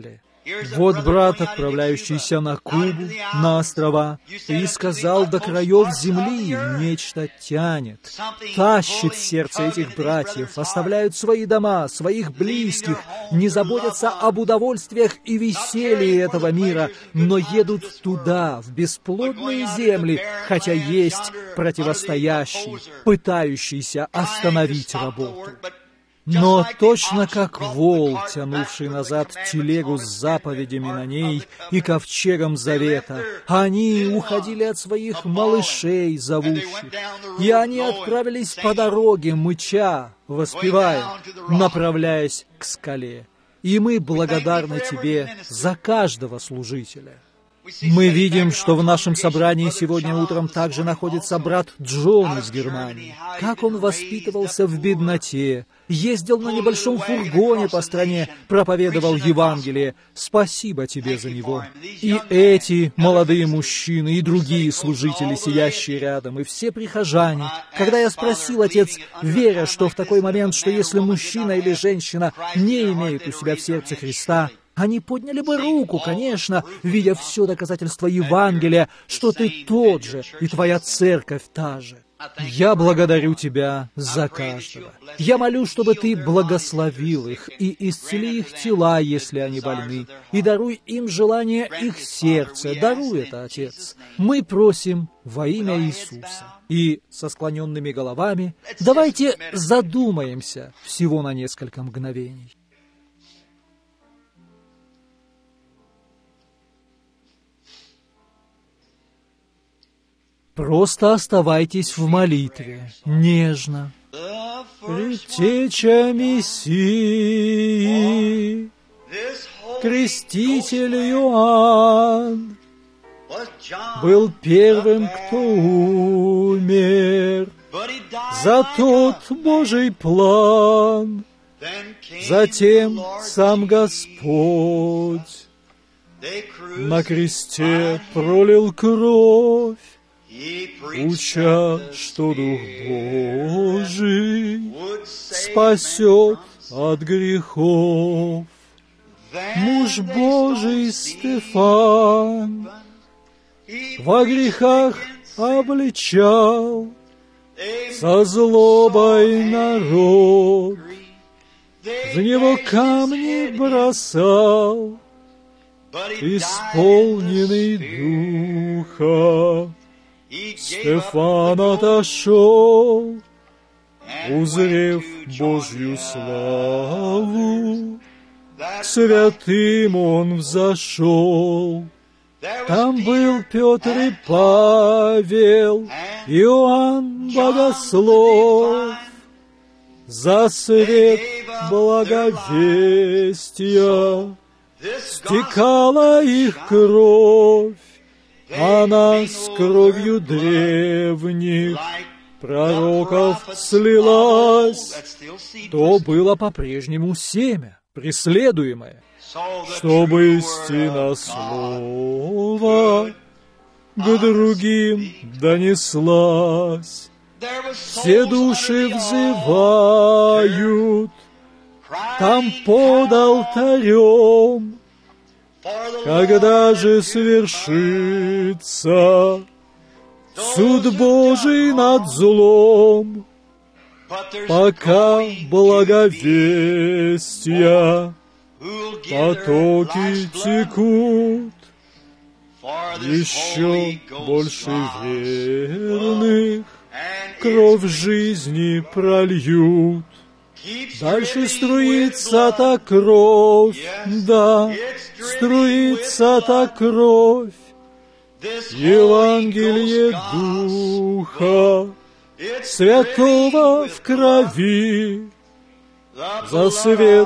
Вот брат, отправляющийся на Кубу, на острова, и сказал, до краев земли нечто тянет, тащит сердце этих братьев, оставляют свои дома, своих близких, не заботятся об удовольствиях и веселье этого мира, но едут туда, в бесплодные земли, хотя есть противостоящий, пытающийся остановить работу. Но точно как вол, тянувший назад телегу с заповедями на ней и ковчегом завета, они уходили от своих малышей зовущих, и они отправились по дороге, мыча, воспевая, направляясь к скале. И мы благодарны Тебе за каждого служителя. Мы видим, что в нашем собрании сегодня утром также находится брат Джон из Германии. Как он воспитывался в бедноте, ездил на небольшом фургоне по стране, проповедовал Евангелие. Спасибо тебе за него. И эти молодые мужчины, и другие служители, сидящие рядом, и все прихожане. Когда я спросил, отец, веря, что в такой момент, что если мужчина или женщина не имеют у себя в сердце Христа, они подняли бы руку, конечно, видя все доказательства Евангелия, что ты тот же, и твоя церковь та же. Я благодарю Тебя за каждого. Я молю, чтобы Ты благословил их и исцели их тела, если они больны, и даруй им желание их сердца. Даруй это, Отец. Мы просим во имя Иисуса. И со склоненными головами давайте задумаемся всего на несколько мгновений. Просто оставайтесь в молитве, нежно. Предтеча Мессии, креститель Иоанн, был первым, кто умер за тот Божий план. Затем сам Господь на кресте пролил кровь, уча, что Дух Божий спасет от грехов. Муж Божий Стефан во грехах обличал со злобой народ, в него камни бросал, исполненный Духа. Стефан отошел, узрев Божью славу, к святым он взошел. Там был Петр и Павел, Иоанн Богослов. За свет благовестия стекала их кровь, она с кровью древних пророков слилась. То было по-прежнему семя, преследуемое, чтобы истина слова к другим донеслась. Все души взывают там под алтарем. Когда же свершится суд Божий над злом? Пока благовестия потоки текут, еще больше верных кровь жизни прольют. Дальше струится та кровь, да, струится та кровь, Евангелие Духа Святого в крови, за свет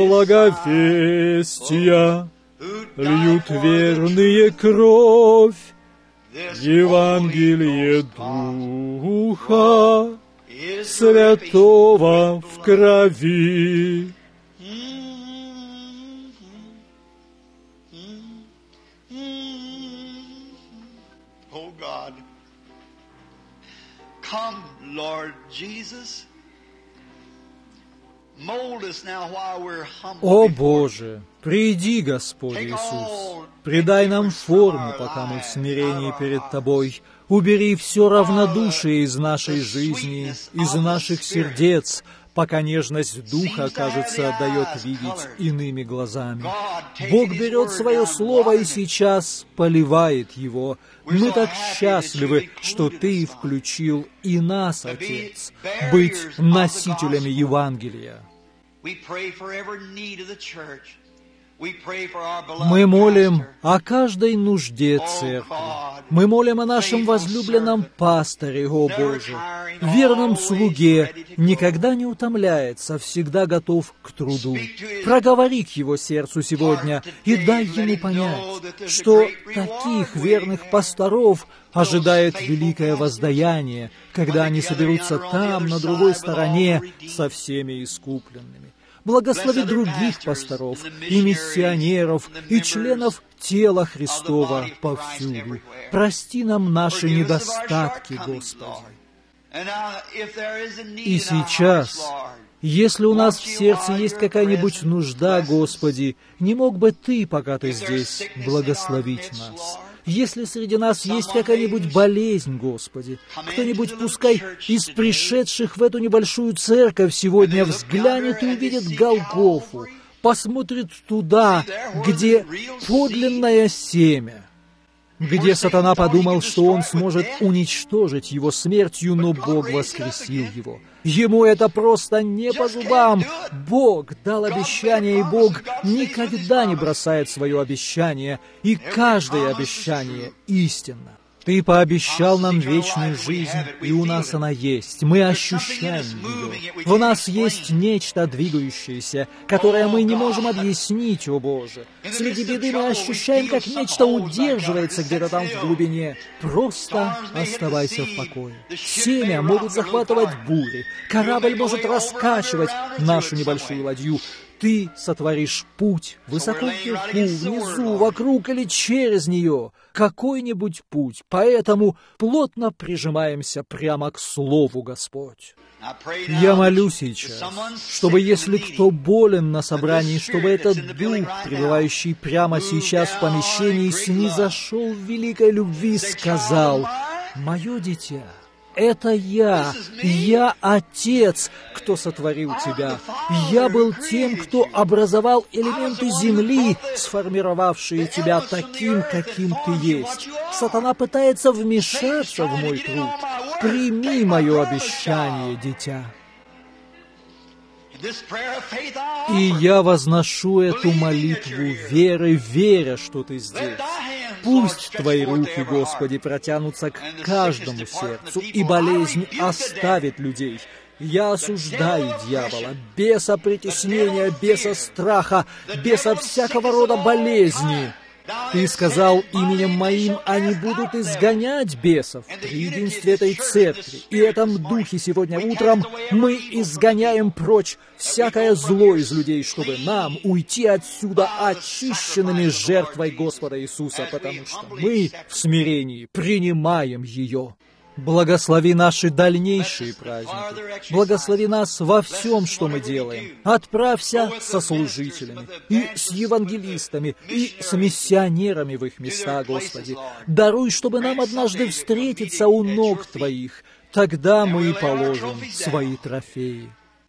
благовестия льют верные кровь, Евангелие Духа Святого в крови. Oh God, come, Lord Jesus. О Боже, приди, Господь Иисус, придай нам форму, пока мы в смирении перед Тобой. Убери все равнодушие из нашей жизни, из наших сердец, пока нежность Духа, кажется, дает видеть иными глазами. Бог берет свое слово и сейчас поливает его. Мы так счастливы, что Ты включил и нас, Отец, быть носителями Евангелия. Мы молим о каждой нужде церкви. Мы молим о нашем возлюбленном пасторе, о Боже, верном слуге, никогда не утомляется, всегда готов к труду. Проговори к его сердцу сегодня и дай ему понять, что таких верных пасторов ожидает великое воздаяние, когда они соберутся там, на другой стороне, со всеми искупленными. Благослови других пасторов и миссионеров, и членов тела Христова повсюду. Прости нам наши недостатки, Господи. И сейчас, если у нас в сердце есть какая-нибудь нужда, Господи, не мог бы Ты, пока Ты здесь, благословить нас? Если среди нас есть какая-нибудь болезнь, Господи, кто-нибудь, пускай из пришедших в эту небольшую церковь сегодня взглянет и увидит Голгофу, посмотрит туда, где подлинное семя, где сатана подумал, что он сможет уничтожить его смертью, но Бог воскресил его. Ему это просто не по зубам. Бог дал обещание, и Бог никогда не бросает свое обещание, и каждое обещание истинно. Ты пообещал нам вечную жизнь, и у нас она есть. Мы ощущаем ее. В нас есть нечто двигающееся, которое мы не можем объяснить, о Боже. Среди беды мы ощущаем, как нечто удерживается где-то там в глубине. Просто оставайся в покое. Семя может захватывать бури. Корабль может раскачивать нашу небольшую ладью. Ты сотворишь путь высоко вверху, внизу, вокруг или через нее. Какой-нибудь путь. Поэтому плотно прижимаемся прямо к Слову, Господь. Я молю сейчас, чтобы если кто болен на собрании, чтобы этот Дух, пребывающий прямо сейчас в помещении, снизошел в великой любви, сказал: «Мое дитя, это я Отец, кто сотворил тебя. Я был тем, кто образовал элементы земли, сформировавшие тебя таким, каким ты есть. Сатана пытается вмешаться в мой труд. Прими мое обещание, дитя». И я возношу эту молитву верой, веря, что Ты здесь. Пусть Твои руки, Господи, протянутся к каждому сердцу, и болезнь оставит людей. Я осуждаю дьявола, беса притеснения, беса страха, беса всякого рода болезни. Ты сказал: именем Моим они будут изгонять бесов. При единстве этой церкви и этом духе сегодня утром мы изгоняем прочь всякое зло из людей, чтобы нам уйти отсюда очищенными жертвой Господа Иисуса, потому что мы в смирении принимаем ее. Благослови наши дальнейшие праздники. Благослови нас во всем, что мы делаем. Отправься со служителями, и с евангелистами, и с миссионерами в их места, Господи. Даруй, чтобы нам однажды встретиться у ног Твоих. Тогда мы и положим свои трофеи.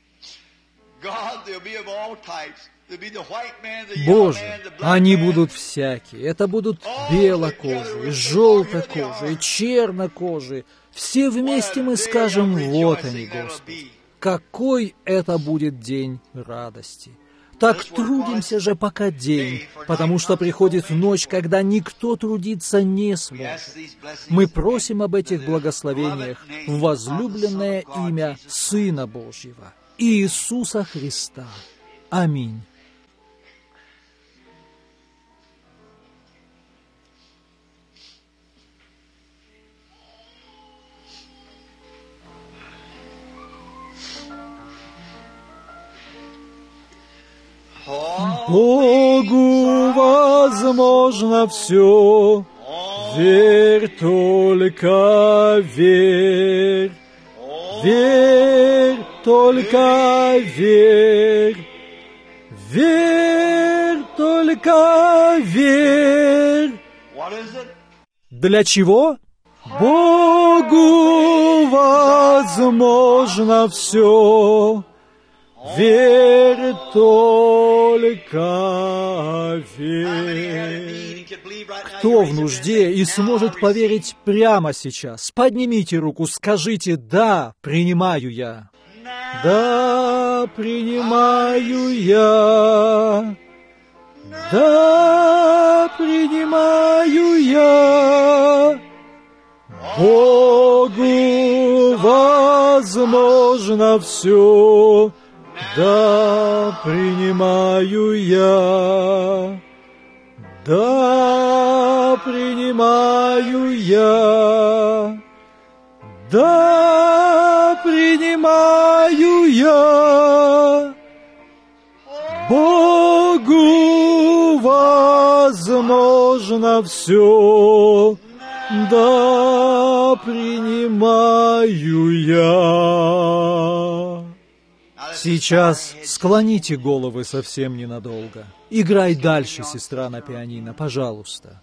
Боже, они будут всякие. Это будут белокожие, желтокожие, чернокожие. Все вместе мы скажем: вот они, Господи. Какой это будет день радости! Так трудимся же пока день, потому что приходит ночь, когда никто трудиться не сможет. Мы просим об этих благословениях в возлюбленное имя Сына Божьего, Иисуса Христа. Аминь. Богу возможно все, верь, только верь, верь, только верь, верь, только верь. What is it? Для чего? Богу возможно все, верь, только верь. Кто в нужде и сможет поверить прямо сейчас? Поднимите руку, скажите: «Да, принимаю я». Да, принимаю я. Да, принимаю я. Богу возможно все. Да, принимаю я. Да, принимаю я. Да, принимаю я. Богу возможно все. Да, принимаю я. Сейчас склоните головы совсем ненадолго. Играй дальше, сестра, на пианино, пожалуйста.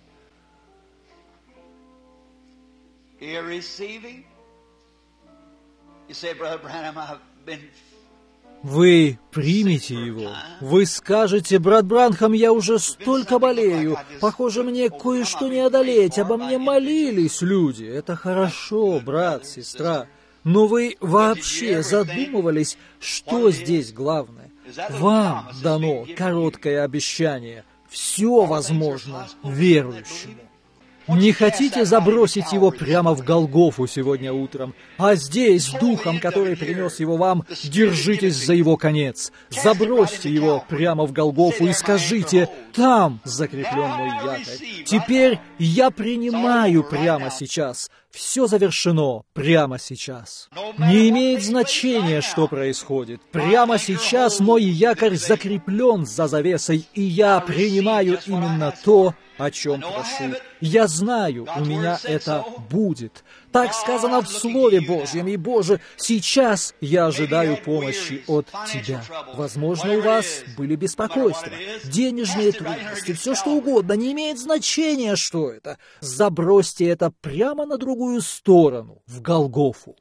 You're receiving? You say, Brother Branham, I've been... Вы примете его. Вы скажете: брат Бранхам, я уже столько болею. Похоже, мне кое-что не одолеть. Обо мне молились люди. Это хорошо, брат, сестра. Но вы вообще задумывались, что здесь главное? Вам дано короткое обещание. Все возможно верующему. Не хотите забросить его прямо в Голгофу сегодня утром? А здесь, духом, который принес его вам, держитесь за его конец. Забросьте его прямо в Голгофу и скажите: там закреплен мой якорь. Теперь я принимаю прямо сейчас. Все завершено прямо сейчас. Не имеет значения, что происходит. Прямо сейчас мой якорь закреплен за завесой, и я принимаю именно то, о чем прошу. Я знаю, у меня это будет. Так сказано в Слове Божьем. И, Боже, сейчас я ожидаю помощи от Тебя. Возможно, у вас были беспокойства, денежные трудности, все что угодно. Не имеет значения, что это. Забросьте это прямо на другую сторону, в Голгофу.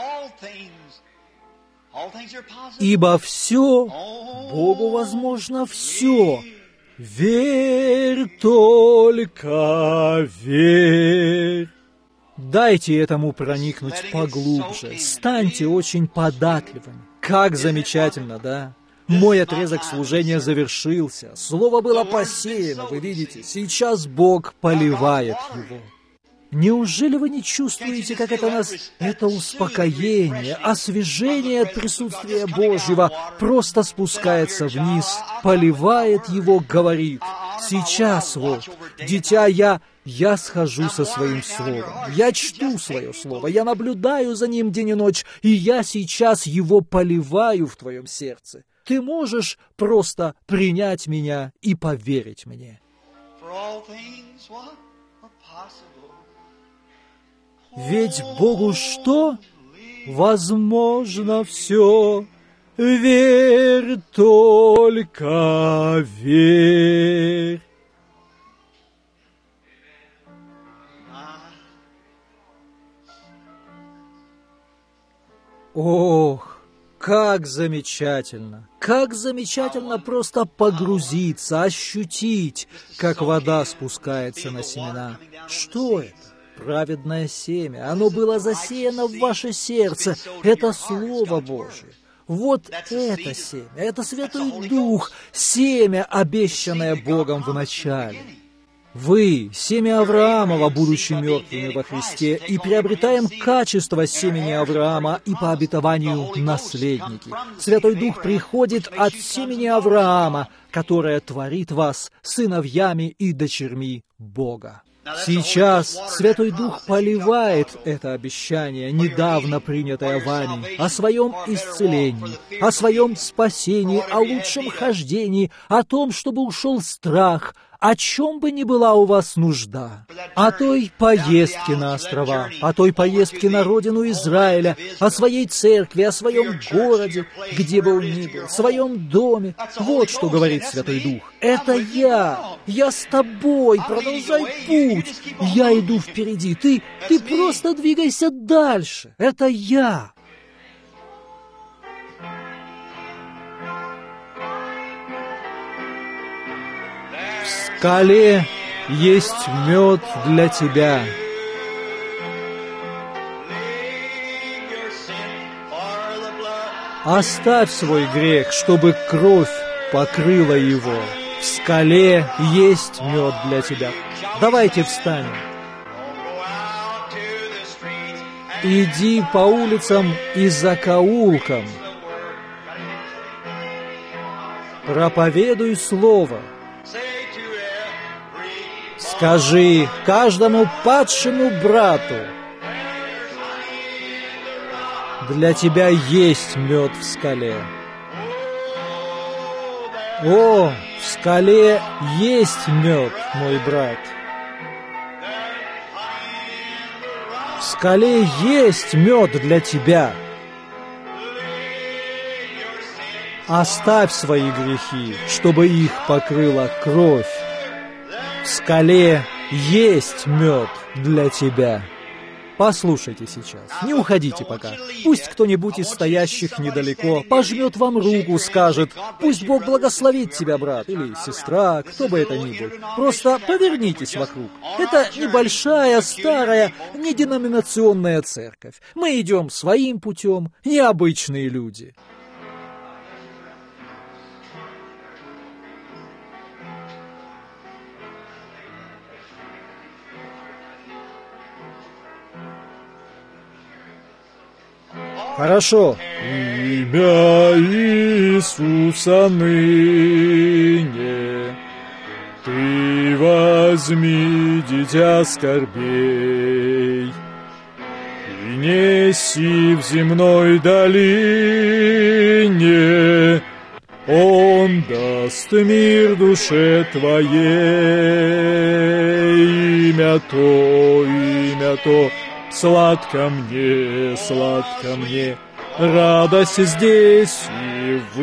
Ибо все, Богу возможно все. Верь, только верь. Дайте этому проникнуть поглубже. Станьте очень податливыми. Как замечательно, да? Мой отрезок служения завершился. Слово было посеяно, вы видите. Сейчас Бог поливает его. Неужели вы не чувствуете, как это успокоение, освежение от присутствия Божьего просто спускается вниз, поливает его, говорит: сейчас вот, дитя, я схожу со своим словом, я чту свое слово, я наблюдаю за ним день и ночь, и я сейчас его поливаю в твоем сердце. Ты можешь просто принять меня и поверить мне. Ведь Богу что? Возможно все. Верь, только верь. Ох, как замечательно! Как замечательно просто погрузиться, ощутить, как вода спускается на семена. Что это? Праведное семя. Оно было засеяно в ваше сердце. Это Слово Божие. Вот это семя, это Святой Дух, семя, обещанное Богом в начале. Вы, семя Авраамова, будучи мертвыми во Христе, и приобретаем качество семени Авраама и по обетованию наследники. Святой Дух приходит от семени Авраама, которое творит вас сыновьями и дочерьми Бога. Сейчас Святой Дух поливает это обещание, недавно принятое вами, о своем исцелении, о своем спасении, о лучшем хождении, о том, чтобы ушел страх, о чем бы ни была у вас нужда, о той поездке на острова, о той поездке на родину Израиля, о своей церкви, о своем городе, где бы он ни был, в своем доме. Вот что говорит Святой Дух. Это я с тобой, продолжай путь, я иду впереди, ты просто двигайся дальше, это я. В скале есть мед для тебя. Оставь свой грех, чтобы кровь покрыла его. В скале есть мед для тебя. Давайте встанем. Иди по улицам и закоулкам. Проповедуй слово. Скажи каждому падшему брату: для тебя есть мед в скале. О, в скале есть мед, мой брат. В скале есть мед для тебя. Оставь свои грехи, чтобы их покрыла кровь. В скале есть мед для тебя. Послушайте сейчас, не уходите пока. Пусть кто-нибудь из стоящих недалеко пожмет вам руку, скажет: пусть Бог благословит тебя, брат, или сестра, кто бы это ни был. Просто повернитесь вокруг. Это небольшая, старая, неденоминационная церковь. Мы идем своим путем, необычные люди. Хорошо. Имя Иисуса ныне ты возьми, дитя скорбей, и неси в земной долине, Он даст мир душе твоей. Имя то, сладко мне, радость здесь и в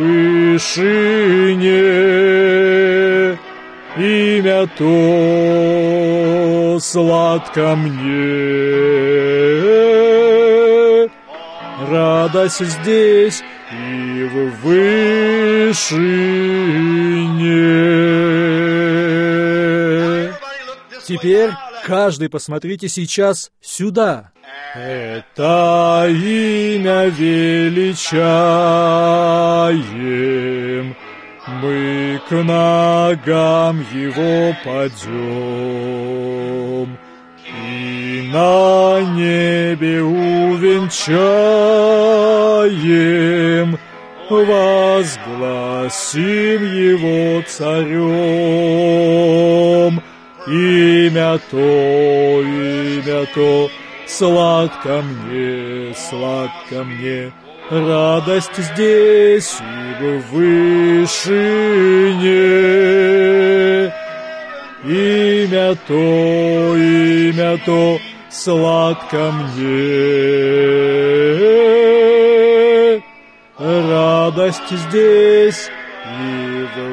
вышине. Имя то, сладко мне, радость здесь и в вышине. Теперь каждый посмотрите сейчас сюда. Это имя величаем, мы к ногам его падем, и на небе увенчаем, возгласим его царем. Имя то, сладко мне, радость здесь и в вышине. Имя то, сладко мне, радость здесь и в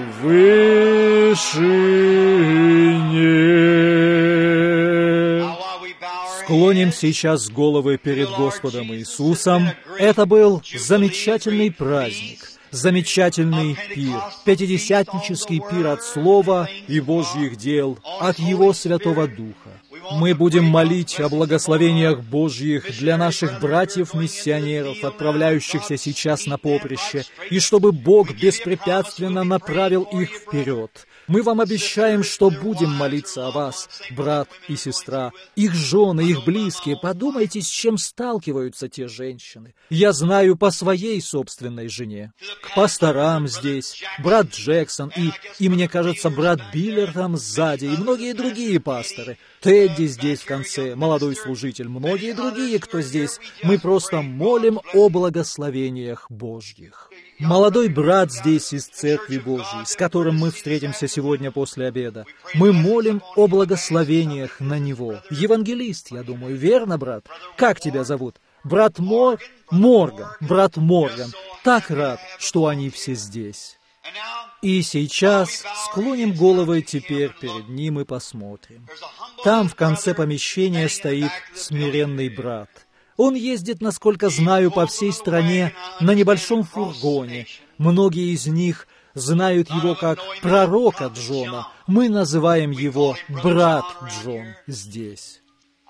вышине. Склоним сейчас головы перед Господом Иисусом. Это был замечательный праздник, замечательный пир, пятидесятнический пир от Слова и Божьих дел, от Его Святого Духа. Мы будем молить о благословениях Божьих для наших братьев-миссионеров, отправляющихся сейчас на поприще, и чтобы Бог беспрепятственно направил их вперед. Мы вам обещаем, что будем молиться о вас, брат и сестра, их жены, их близкие. Подумайте, с чем сталкиваются те женщины. Я знаю по своей собственной жене. К пасторам здесь, брат Джексон и мне кажется, брат Биллер там сзади, и многие другие пасторы. Тедди здесь в конце, молодой служитель, многие другие, кто здесь. Мы просто молим о благословениях Божьих. Молодой брат здесь из Церкви Божьей, с которым мы встретимся сегодня после обеда. Мы молим о благословениях на него. Евангелист, я думаю, верно, брат? Как тебя зовут? Брат Морган. Брат Морган. Так рад, что они все здесь. И сейчас склоним головы теперь перед ним и посмотрим. Там в конце помещения стоит смиренный брат. Он ездит, насколько знаю, по всей стране на небольшом фургоне. Многие из них знают его как пророка Джона. Мы называем его брат Джон здесь.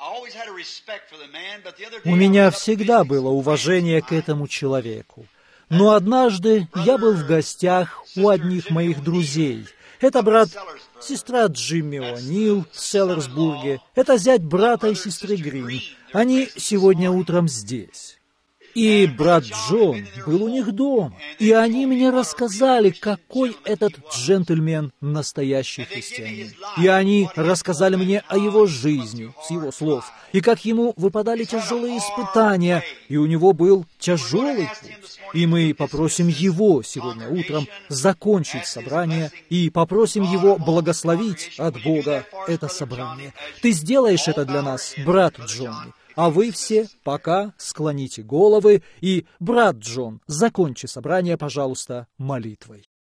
У меня всегда было уважение к этому человеку. Но однажды я был в гостях у одних моих друзей. Это сестра Джимми О'Нил в Селлерсбурге. Это зять брата и сестры Грин. Они сегодня утром здесь. И брат Джон был у них дома. И они мне рассказали, какой этот джентльмен настоящий христианин. И они рассказали мне о его жизни, с его слов, и как ему выпадали тяжелые испытания, и у него был тяжелый путь. И мы попросим его сегодня утром закончить собрание и попросим его благословить от Бога это собрание. Ты сделаешь это для нас, брат Джонни. А вы все пока склоните головы, и, брат Джон, закончи собрание, пожалуйста, молитвой.